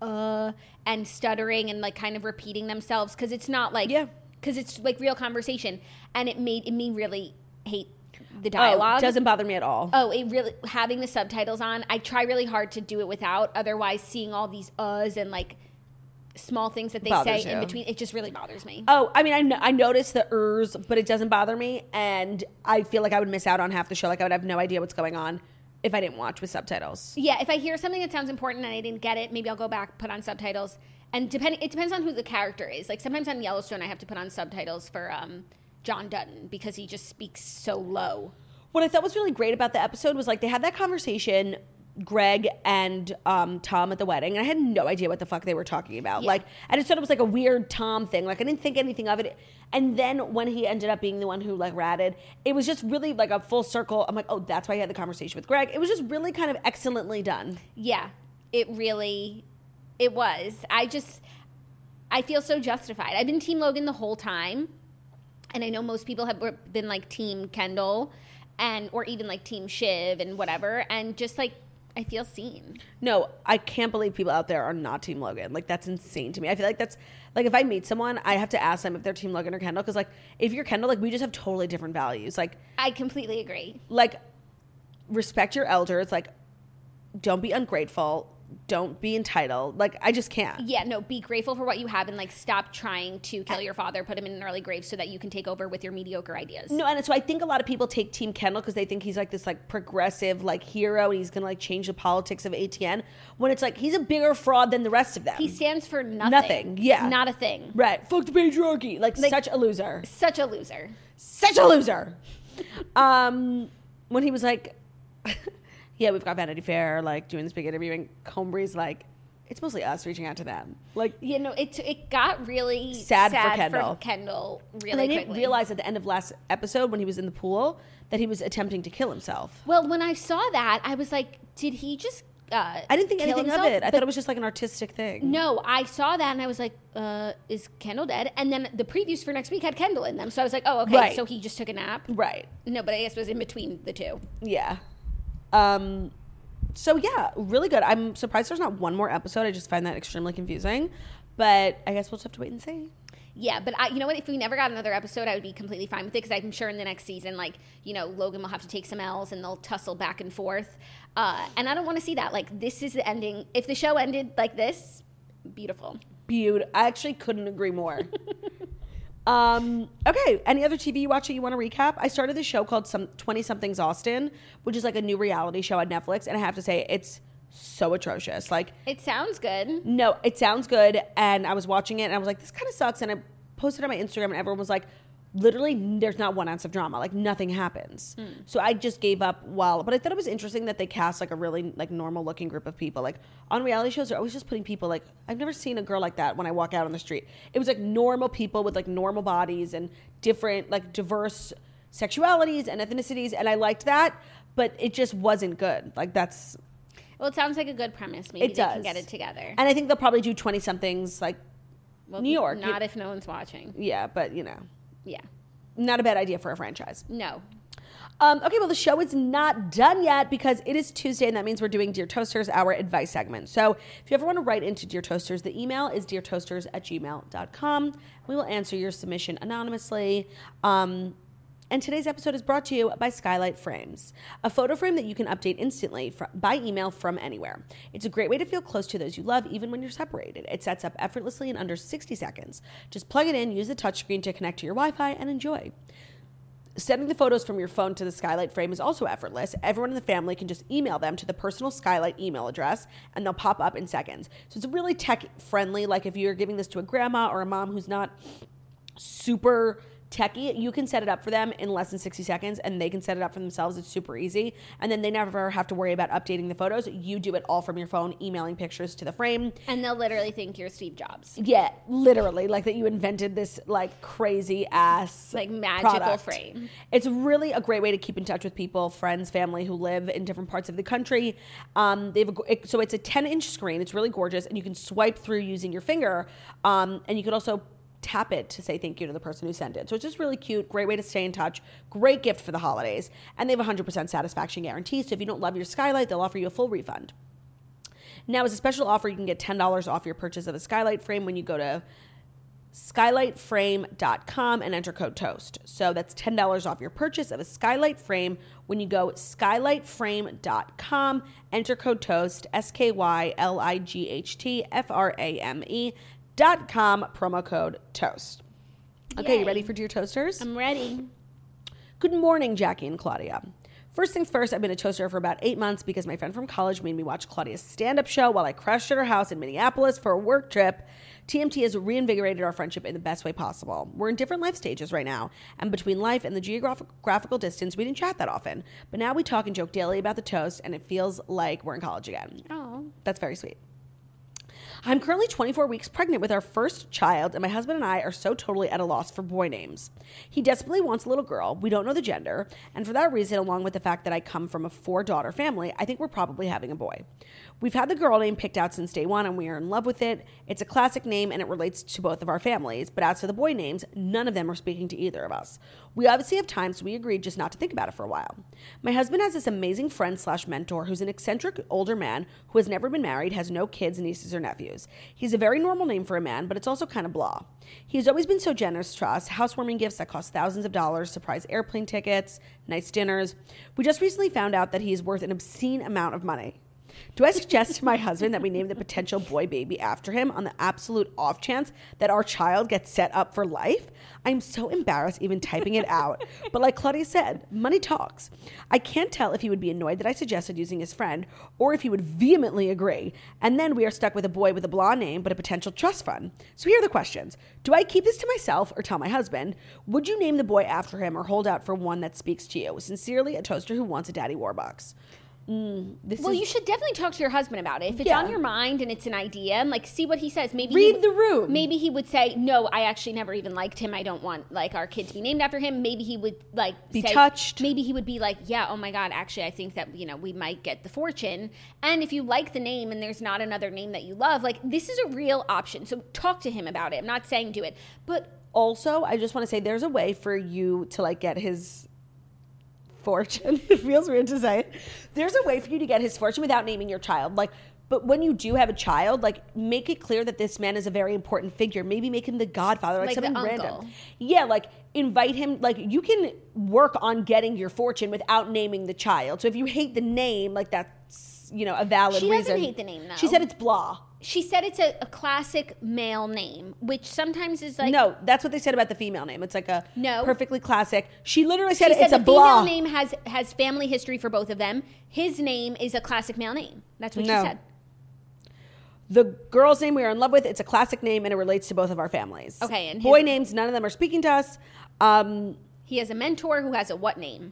and stuttering and like kind of repeating themselves, because it's not like, because it's like real conversation, and it made me really hate the dialogue. Doesn't bother me at all. It really, having the subtitles on, I try really hard to do it without, otherwise seeing all these and like small things that they say in between, it just really bothers me. I mean, I noticed the but it doesn't bother me, and I feel like I would miss out on half the show. Like, I would have no idea what's going on if I didn't watch with subtitles. Yeah, if I hear something that sounds important and I didn't get it, maybe I'll go back, put on subtitles. And it depends on who the character is. Like, sometimes on Yellowstone, I have to put on subtitles for John Dutton, because he just speaks so low. What I thought was really great about the episode was, like, they had that conversation, Greg and Tom at the wedding, and I had no idea what the fuck they were talking about. Yeah. Like, I just thought it was like a weird Tom thing. Like, I didn't think anything of it. And then when he ended up being the one who like ratted, it was just really like a full circle. I'm like, oh, that's why he had the conversation with Greg. It was just really kind of excellently done. Yeah, it was. I feel so justified. I've been Team Logan the whole time, and I know most people have been like Team Kendall, or even like Team Shiv and whatever, and just like, I feel seen. No, I can't believe people out there are not Team Logan. Like, that's insane to me. I feel like that's, like, if I meet someone, I have to ask them if they're Team Logan or Kendall. Because, like, if you're Kendall, like, we just have totally different values. Like, I completely agree. Like, respect your elders. Like, don't be ungrateful. Don't be entitled. Like, I just can't. Yeah, no, be grateful for what you have, and like, stop trying to kill your father, put him in an early grave so that you can take over with your mediocre ideas. No, and so I think a lot of people take Team Kendall because they think he's like this like progressive like hero, and he's gonna like change the politics of ATN, when it's like he's a bigger fraud than the rest of them. He stands for nothing. Nothing, yeah. Not a thing. Right. Fuck the patriarchy. Like such a loser. Such a loser. Such a loser. When he was like... yeah, we've got Vanity Fair, like, doing this big interview, and Combry's like, it's mostly us reaching out to them. Like, you know, it got really sad for Kendall really and I quickly. didn't realize at the end of last episode, when he was in the pool, that he was attempting to kill himself. Well, when I saw that, I was like, did he just I didn't think anything himself? of it. I thought it was just like an artistic thing. No, I saw that and I was like, is Kendall dead? And then the previews for next week had Kendall in them. So I was like, oh, okay, right. So he just took a nap? Right. No, but I guess it was in between the two. Yeah. So yeah, really good. I'm surprised there's not one more episode. I just find that extremely confusing. But I guess we'll just have to wait and see. Yeah, but you know what? If we never got another episode, I would be completely fine with it, because I'm sure in the next season, like, you know, Logan will have to take some L's and they'll tussle back and forth. And I don't want to see that. Like, this is the ending. If the show ended like this, beautiful. I actually couldn't agree more. Okay, any other TV you watch that you want to recap? I started this show called 20-somethings Austin, which is like a new reality show on Netflix, and I have to say, it's so atrocious. Like, it sounds good. No, it sounds good, and I was watching it, and I was like, this kind of sucks, and I posted on my Instagram, and everyone was like, literally there's not 1 ounce of drama. Like nothing happens. So I just gave up but I thought it was interesting that they cast like a really like normal looking group of people. Like on reality shows, they're always just putting people like, I've never seen a girl like that when I walk out on the street. It was like normal people with like normal bodies and different like diverse sexualities and ethnicities. And I liked that, but it just wasn't good. Like that's... Well, it sounds like a good premise. Maybe they can get it together. And I think they'll probably do 20-somethings like New York. Not if no one's watching. Yeah, but you know. Yeah. Not a bad idea for a franchise. No. Okay, well, the show is not done yet because it is Tuesday, and that means we're doing Dear Toasters, our advice segment. So if you ever want to write into Dear Toasters, the email is deartoasters@gmail.com. We will answer your submission anonymously. And today's episode is brought to you by Skylight Frames, a photo frame that you can update instantly by email from anywhere. It's a great way to feel close to those you love, even when you're separated. It sets up effortlessly in under 60 seconds. Just plug it in, use the touchscreen to connect to your Wi-Fi, and enjoy. Sending the photos from your phone to the Skylight Frame is also effortless. Everyone in the family can just email them to the personal Skylight email address, and they'll pop up in seconds. So it's really tech-friendly. Like if you're giving this to a grandma or a mom who's not super techie, you can set it up for them in less than 60 seconds, and they can set it up for themselves. It's super easy. And then they never have to worry about updating the photos. You do it all from your phone, emailing pictures to the frame. And they'll literally think you're Steve Jobs. Yeah, literally. Like that you invented this like crazy ass like magical product. Frame. It's really a great way to keep in touch with people, friends, family who live in different parts of the country. So it's a 10-inch screen. It's really gorgeous, and you can swipe through using your finger. And you could also tap it to say thank you to the person who sent it. So it's just really cute, great way to stay in touch, great gift for the holidays, and they have a 100% satisfaction guarantee, so if you don't love your Skylight, they'll offer you a full refund. Now, as a special offer, you can get $10 off your purchase of a Skylight frame when you go to skylightframe.com and enter code TOAST. So that's $10 off your purchase of a Skylight frame when you go skylightframe.com, enter code TOAST, SKYLIGHTFRAME.com, promo code TOAST. Okay, Yay. You ready for Dear Toasters? I'm ready. Good morning, Jackie and Claudia. First things first, I've been a toaster for about 8 months because my friend from college made me watch Claudia's stand-up show while I crashed at her house in Minneapolis for a work trip. TMT has reinvigorated our friendship in the best way possible. We're in different life stages right now, and between life and the geographical distance, we didn't chat that often. But now we talk and joke daily about the toast, and it feels like we're in college again. Oh. That's very sweet. I'm currently 24 weeks pregnant with our first child, and my husband and I are so totally at a loss for boy names. He desperately wants a little girl. We don't know the gender, and for that reason, along with the fact that I come from a 4-daughter family, I think we're probably having a boy. We've had the girl name picked out since day one, and we are in love with it. It's a classic name, and it relates to both of our families, but as for the boy names, none of them are speaking to either of us. We obviously have time, so we agreed just not to think about it for a while. My husband has this amazing friend/mentor who's an eccentric older man who has never been married, has no kids, nieces, or nephews. He's a very normal name for a man, but it's also kind of blah. He's always been so generous to us, housewarming gifts that cost thousands of dollars, surprise airplane tickets, nice dinners. We just recently found out that he is worth an obscene amount of money. Do I suggest to my husband that we name the potential boy baby after him on the absolute off chance that our child gets set up for life? I'm so embarrassed even typing it out. But like Claudia said, money talks. I can't tell if he would be annoyed that I suggested using his friend or if he would vehemently agree. And then we are stuck with a boy with a blah name but a potential trust fund. So here are the questions. Do I keep this to myself or tell my husband? Would you name the boy after him or hold out for one that speaks to you? Sincerely, a toaster who wants a daddy warbucks. You should definitely talk to your husband about it. If it's on your mind and it's an idea, and like see what he says. Maybe read the room. Maybe he would say, "No, I actually never even liked him. I don't want like our kid to be named after him." Maybe he would like be touched. Maybe he would be like, "Yeah, oh my God, actually, I think that we might get the fortune." And if you like the name and there's not another name that you love, like this is a real option. So talk to him about it. I'm not saying do it, but also I just want to say there's a way for you to like get his fortune. It feels weird to say it. There's a way for you to get his fortune without naming your child. But when you do have a child, like make it clear that this man is a very important figure. Maybe make him the godfather, like something random. Yeah, like invite him. Like you can work on getting your fortune without naming the child. So if you hate the name, like that's a valid reason. She doesn't hate the name though. She said it's blah. She said it's a classic male name, which sometimes is like... No, that's what they said about the female name. It's like a perfectly classic. She literally said it's a the blah. female name has family history for both of them. His name is a classic male name. That's what she said. The girl's name we are in love with, it's a classic name and it relates to both of our families. Okay, and boy names, none of them are speaking to us. He has a mentor who has a what name?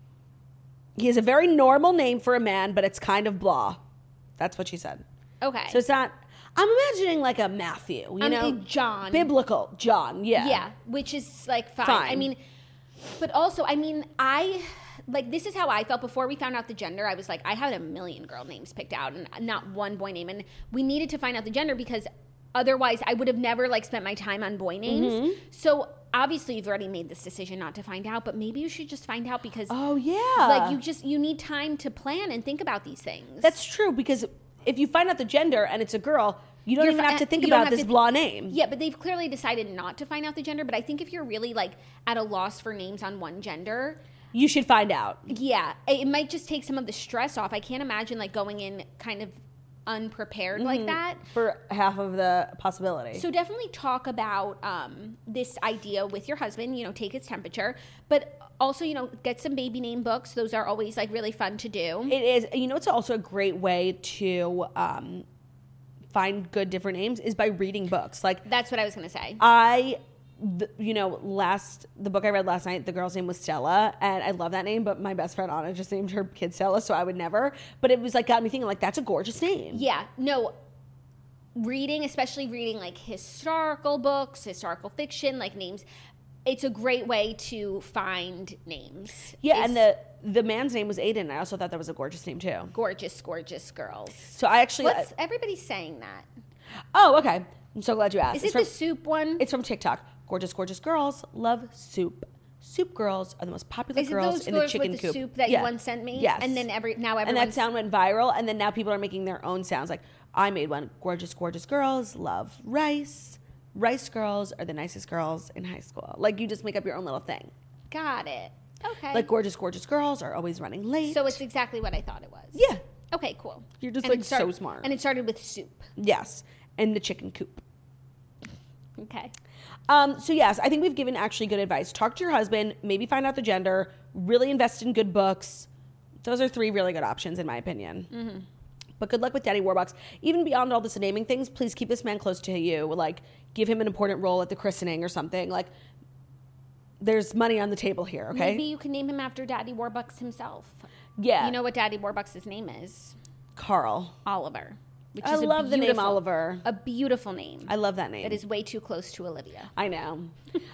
He has a very normal name for a man, but it's kind of blah. That's what she said. Okay. So it's not, I'm imagining like a Matthew, you know? John. Biblical John, yeah. Yeah, which is like fine. I mean, but also, I mean, this is how I felt before we found out the gender. I was like, I had a million girl names picked out and not one boy name. And we needed to find out the gender because otherwise I would have never like spent my time on boy names. Mm-hmm. So obviously you've already made this decision not to find out, but maybe you should just find out because you need time to plan and think about these things. That's true, because if you find out the gender and it's a girl, you don't even have to think about this blah name. Yeah, but they've clearly decided not to find out the gender. But I think if you're really like at a loss for names on one gender, you should find out. Yeah, it might just take some of the stress off. I can't imagine like going in kind of unprepared like that. For half of the possibility. So definitely talk about this idea with your husband, you know, take his temperature. But also, you know, get some baby name books. Those are always like really fun to do. It is. You know, it's also a great way to find good different names is by reading books. Like, that's what I was going to say. The book I read last night, the girl's name was Stella, and I love that name, but my best friend Anna just named her kid Stella, so I would never. But it was like, got me thinking, like, that's a gorgeous name. Yeah, no, especially reading like historical books, historical fiction, like names, it's a great way to find names. Yeah, and the man's name was Aiden. I also thought that was a gorgeous name too. Gorgeous, gorgeous girls. So I actually... everybody's saying that. Oh, okay. I'm so glad you asked. Is it the soup one? It's from TikTok. Gorgeous, gorgeous girls love soup. Soup girls are the most popular girls in the chicken with coop. the soup that you once sent me? Yes. And then everyone... And that sound went viral, and then now people are making their own sounds. Like, I made one. Gorgeous, gorgeous girls love rice. Rice girls are the nicest girls in high school. Like, you just make up your own little thing. Got it. Okay. Like, gorgeous, gorgeous girls are always running late. So it's exactly what I thought it was. Yeah. Okay, cool. You're just so smart. And it started with soup. Yes. And the chicken coop. Okay. So yes, I think we've given actually good advice. Talk to your husband, maybe find out the gender, really invest in good books. Those are 3 really good options in my opinion. Mm-hmm. But good luck with Daddy Warbucks. Even beyond all this naming things, please keep this man close to you. Like, give him an important role at the christening or something. Like, there's money on the table here, okay? Maybe you can name him after Daddy Warbucks himself. Yeah. You know what Daddy Warbucks' name is? Carl. Oliver. Which I love the name Oliver. A beautiful name. I love that name. That is way too close to Olivia. I know.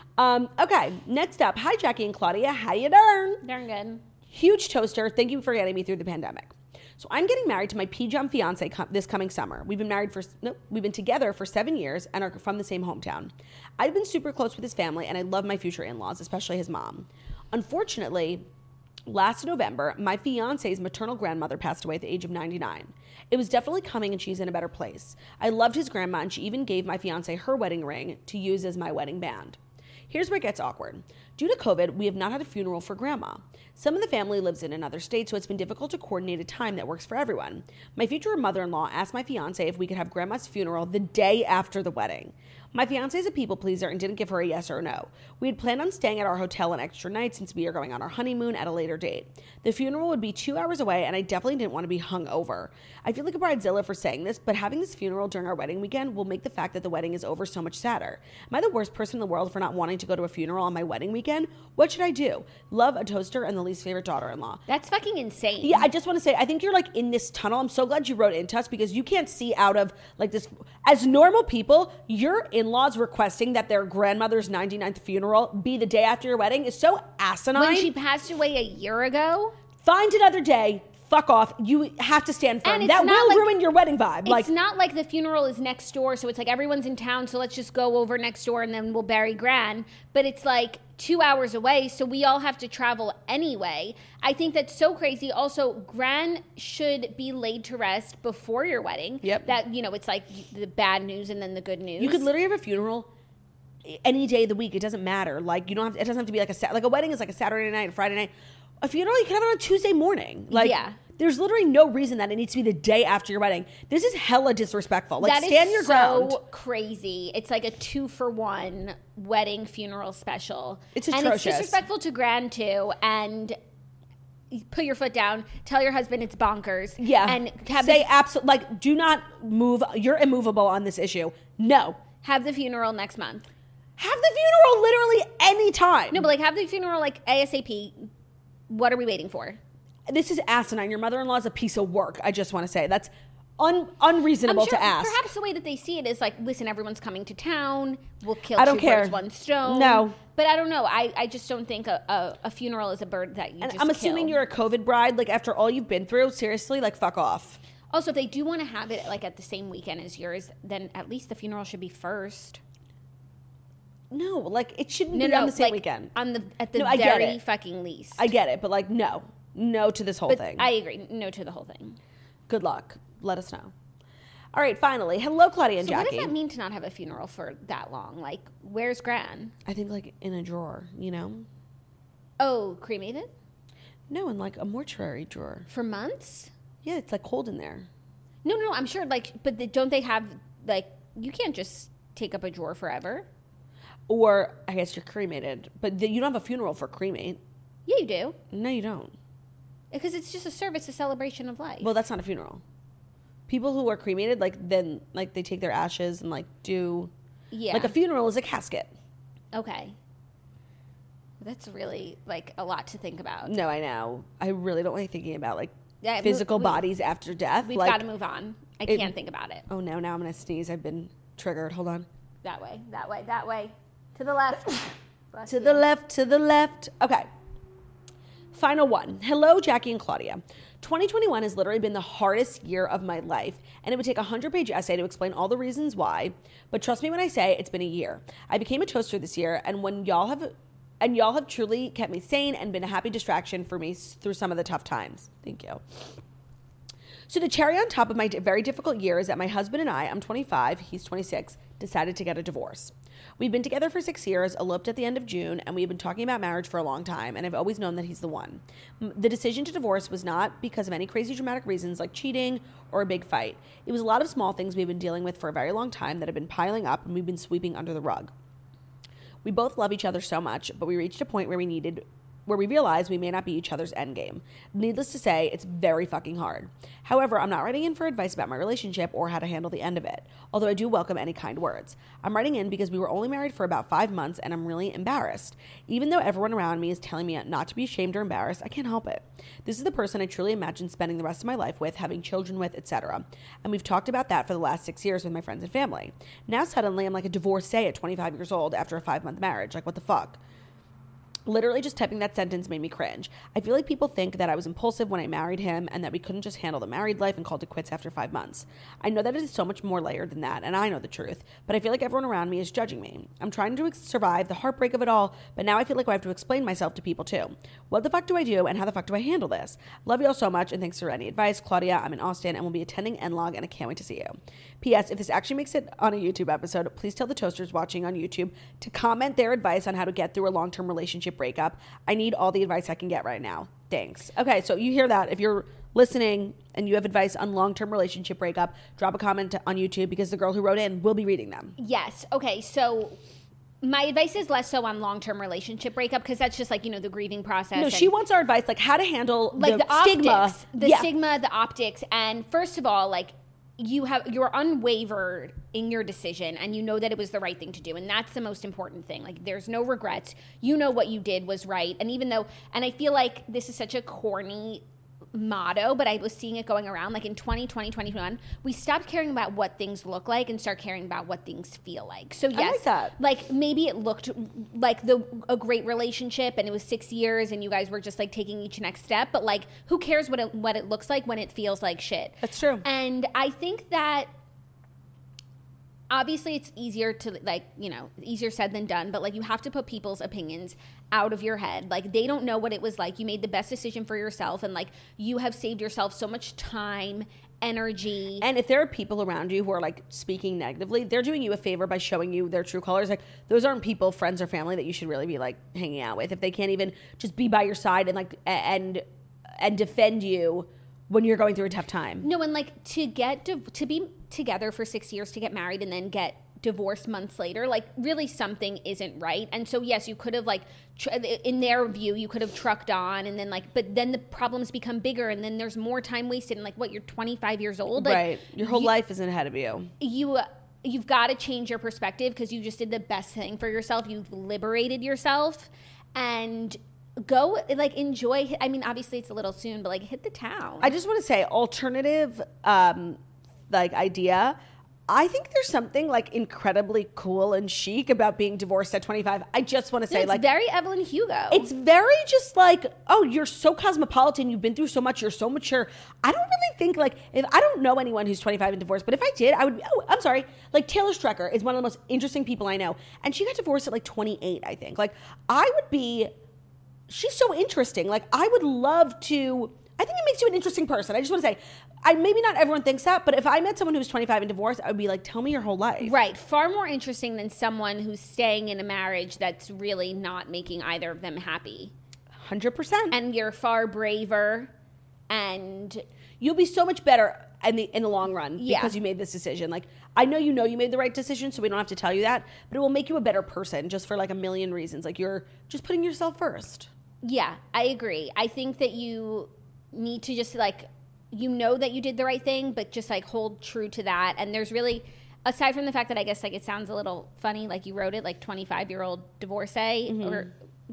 Okay, next up. Hi, Jackie and Claudia. How you doing? Darn good. Huge toaster. Thank you for getting me through the pandemic. So I'm getting married to my PJAM fiance this coming summer. We've been together for 7 years and are from the same hometown. I've been super close with his family and I love my future in-laws, especially his mom. Unfortunately, last November, my fiance's maternal grandmother passed away at the age of 99. It was definitely coming and she's in a better place. I loved his grandma and she even gave my fiance her wedding ring to use as my wedding band. Here's where it gets awkward. Due to COVID, we have not had a funeral for Grandma. Some of the family lives in another state, so it's been difficult to coordinate a time that works for everyone. My future mother-in-law asked my fiance if we could have Grandma's funeral the day after the wedding. My fiance is a people pleaser and didn't give her a yes or a no. We had planned on staying at our hotel an extra night since we are going on our honeymoon at a later date. The funeral would be 2 hours away, and I definitely didn't want to be hungover. I feel like a bridezilla for saying this, but having this funeral during our wedding weekend will make the fact that the wedding is over so much sadder. Am I the worst person in the world for not wanting to go to a funeral on my wedding weekend? What should I do? Love, a toaster, and the least favorite daughter-in-law. That's fucking insane. Yeah, I just want to say, I think you're like in this tunnel. I'm so glad you wrote into us because you can't see out of like this. As normal people, your in-laws requesting that their grandmother's 99th funeral be the day after your wedding is so asinine. When she passed away a year ago? Find another day. Fuck off. You have to stand firm. That will ruin your wedding vibe. It's not like the funeral is next door, so it's like everyone's in town, so let's just go over next door and then we'll bury Gran. But it's like 2 hours away, so we all have to travel anyway. I think that's so crazy. Also, Gran should be laid to rest before your wedding. Yep. That, you know, it's like the bad news and then the good news. You could literally have a funeral any day of the week. It doesn't matter. Like, you don't have. It doesn't have to be like a wedding is like a Saturday night, a Friday night. A funeral, you can have it on a Tuesday morning. Like, yeah. There's literally no reason that it needs to be the day after your wedding. This is hella disrespectful. Like, stand your ground. So crazy. It's like a 2-for-1 wedding funeral special. It's atrocious. And it's disrespectful to Gran too. And put your foot down, tell your husband it's bonkers. Yeah. And say absolutely, like, do not move. You're immovable on this issue. No. Have the funeral next month. Have the funeral literally any time. No, but like have the funeral like ASAP. What are we waiting for? This is asinine. Your mother-in-law is a piece of work. I just want to say that's unreasonable to ask. Perhaps the way that they see it is like, listen, everyone's coming to town. We'll kill I don't two care. birds, one stone. No. But I don't know. I just don't think a funeral is a bird that you just I'm assuming kill. you're a COVID bride. Like, after all you've been through, seriously, like, fuck off. Also, if they do want to have it like at the same weekend as yours, then at least the funeral should be first. No, like, it shouldn't be on the same weekend. At the No, I get very it. fucking least. I get it, but, like, no to this whole thing. I agree. No to the whole thing. Good luck. Let us know. All right, finally, hello, Claudia and So Jackie. what does that mean to not have a funeral for that long? Like, where's Gran? I think, like, in a drawer, you know? Oh, cremated? No, in, like, a mortuary drawer. For months? Yeah, it's, like, cold in there. No, I'm sure, like, but don't they have, like, you can't just take up a drawer forever. Or, I guess you're cremated, but you don't have a funeral for cremate. Yeah, you do. No, you don't. Because it's just a service, a celebration of life. Well, that's not a funeral. People who are cremated, like, then, like, they take their ashes and, like, do... Yeah. Like, a funeral is a casket. Okay. That's really, like, a lot to think about. No, I know. I really don't like thinking about, like, Yeah, physical bodies after death. We've like, got to move on. I can't think about it. Oh, no, now I'm going to sneeze. I've been triggered. Hold on. That way. To the left. To the left, to the left. Okay. Final one. Hello, Jackie and Claudia. 2021 has literally been the hardest year of my life, and it would take a 100-page essay to explain all the reasons why. But trust me when I say it's been a year. I became a toaster this year, and y'all have truly kept me sane and been a happy distraction for me through some of the tough times. Thank you. So the cherry on top of my very difficult year is that my husband and I'm 25, he's 26, decided to get a divorce. We've been together for 6 years, eloped at the end of June, and we've been talking about marriage for a long time, and I've always known that he's the one. The decision to divorce was not because of any crazy dramatic reasons like cheating or a big fight. It was a lot of small things we've been dealing with for a very long time that have been piling up and we've been sweeping under the rug. We both love each other so much, but we reached a point where we realized we may not be each other's endgame. Needless to say, it's very fucking hard. However, I'm not writing in for advice about my relationship or how to handle the end of it, although I do welcome any kind words. I'm writing in because we were only married for about 5 months and I'm really embarrassed. Even though everyone around me is telling me not to be ashamed or embarrassed, I can't help it. This is the person I truly imagine spending the rest of my life with, having children with, etc. And we've talked about that for the last 6 years with my friends and family. Now suddenly I'm like a divorcee at 25 years old after a 5-month marriage. Like, what the fuck? Literally just typing that sentence made me cringe. I feel like people think that I was impulsive when I married him and that we couldn't just handle the married life and called it quits after 5 months. I know that it is so much more layered than that, and I know the truth, but I feel like everyone around me is judging me. I'm trying to survive the heartbreak of it all, but now I feel like I have to explain myself to people too. What the fuck do I do, and how the fuck do I handle this? Love y'all so much, and thanks for any advice. Claudia, I'm in Austin and will be attending NLOG, and I can't wait to see you. P.S. If this actually makes it on a YouTube episode, please tell the toasters watching on YouTube to comment their advice on how to get through a long-term relationship breakup. I need all the advice I can get right now. Thanks. Okay, so you hear that. If you're listening and you have advice on long-term relationship breakup, drop a comment on YouTube because the girl who wrote in will be reading them. Yes. Okay, so my advice is less so on long-term relationship breakup because that's just like, you know, the grieving process. No, she wants our advice, like how to handle like the stigma. Optics, the stigma, the optics. And first of all, like, you're unwavered in your decision and you know that it was the right thing to do, and that's the most important thing. Like, there's no regrets. You know what you did was right. And even though, and I feel like this is such a corny motto, but I was seeing it going around, like in 2020, 2021, we stopped caring about what things look like and start caring about what things feel like. So yes, I like that. Like maybe it looked like a great relationship and it was 6 years and you guys were just like taking each next step, but like who cares what it looks like when it feels like shit? That's true. And I think that obviously it's easier to, like, you know, easier said than done, but like you have to put people's opinions out of your head. Like, they don't know what it was like. You made the best decision for yourself, and like you have saved yourself so much time, energy. And if there are people around you who are like speaking negatively, they're doing you a favor by showing you their true colors. Like, those aren't people, friends or family, that you should really be like hanging out with if they can't even just be by your side and like and defend you when you're going through a tough time. No, and like to be together for 6 years, to get married and then get divorced months later, like really something isn't right. And so yes, you could have like in their view you could have trucked on, and then like, but then the problems become bigger, and then there's more time wasted, and like what, you're 25 years old, like, right, your whole life isn't ahead of you. You've got to change your perspective, because you just did the best thing for yourself. You've liberated yourself, and go like enjoy. I mean, obviously it's a little soon, but like hit the town. I just want to say alternative like idea. I think there's something like incredibly cool and chic about being divorced at 25. I just want to say, it's like, very Evelyn Hugo. It's very just like, oh, you're so cosmopolitan. You've been through so much. You're so mature. I don't really think like, if I don't know anyone who's 25 and divorced, but if I did, I would, oh, I'm sorry. Like Taylor Strecker is one of the most interesting people I know. And she got divorced at like 28, I think. Like she's so interesting. Like I would love to, I think it makes you an interesting person. I just want to say, maybe not everyone thinks that, but if I met someone who's 25 and divorced, I would be like, tell me your whole life. Right. Far more interesting than someone who's staying in a marriage that's really not making either of them happy. 100%. And you're far braver, and you'll be so much better in the long run because you made this decision. Like, I know you made the right decision, so we don't have to tell you that, but it will make you a better person just for like a million reasons. Like, you're just putting yourself first. Yeah, I agree. I think that you need to just like, you know that you did the right thing, but just like hold true to that. And there's really, aside from the fact that I guess like it sounds a little funny, like you wrote it like 25-year-old divorcee, or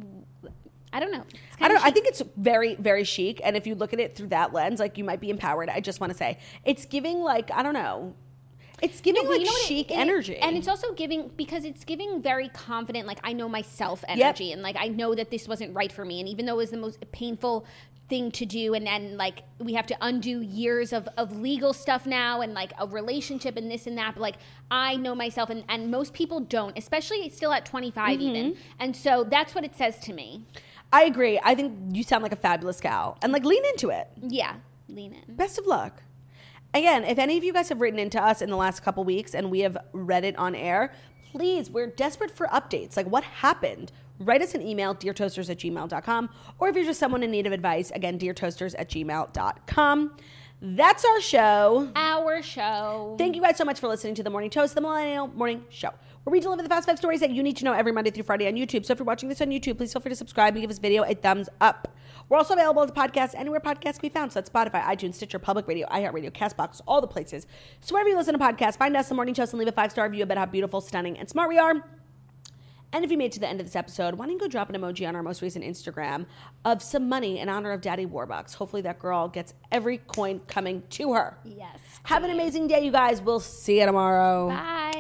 I don't know. I think it's very, very chic. And if you look at it through that lens, like you might be empowered. I just want to say it's giving like, I don't know. It's giving like chic energy. And it's also giving, because it's giving very confident, like I know myself energy. And like I know that this wasn't right for me. And even though it was the most painful thing to do, and then like we have to undo years of legal stuff now, and like a relationship and this and that, but like I know myself, and most people don't, especially still at 25 even. And so that's what it says to me. I agree. I think you sound like a fabulous gal, and like lean into it. Yeah, lean in. Best of luck. Again, if any of you guys have written into us in the last couple weeks and we have read it on air, please, we're desperate for updates. Like, what happened? Write us an email, deartoasters@gmail.com. Or if you're just someone in need of advice, again, deartoasters@gmail.com. That's our show. Thank you guys so much for listening to The Morning Toast, the Millennial Morning Show, where we deliver the fast 5 stories that you need to know every Monday through Friday on YouTube. So if you're watching this on YouTube, please feel free to subscribe and give this video a thumbs up. We're also available as a podcast anywhere podcasts can be found. So that's Spotify, iTunes, Stitcher, Public Radio, iHeartRadio, CastBox, all the places. So wherever you listen to podcasts, find us, The Morning Toast, and leave a 5-star review about how beautiful, stunning, and smart we are. And if you made it to the end of this episode, why don't you go drop an emoji on our most recent Instagram of some money in honor of Daddy Warbucks. Hopefully that girl gets every coin coming to her. Yes. Have an amazing day, you guys. We'll see you tomorrow. Bye.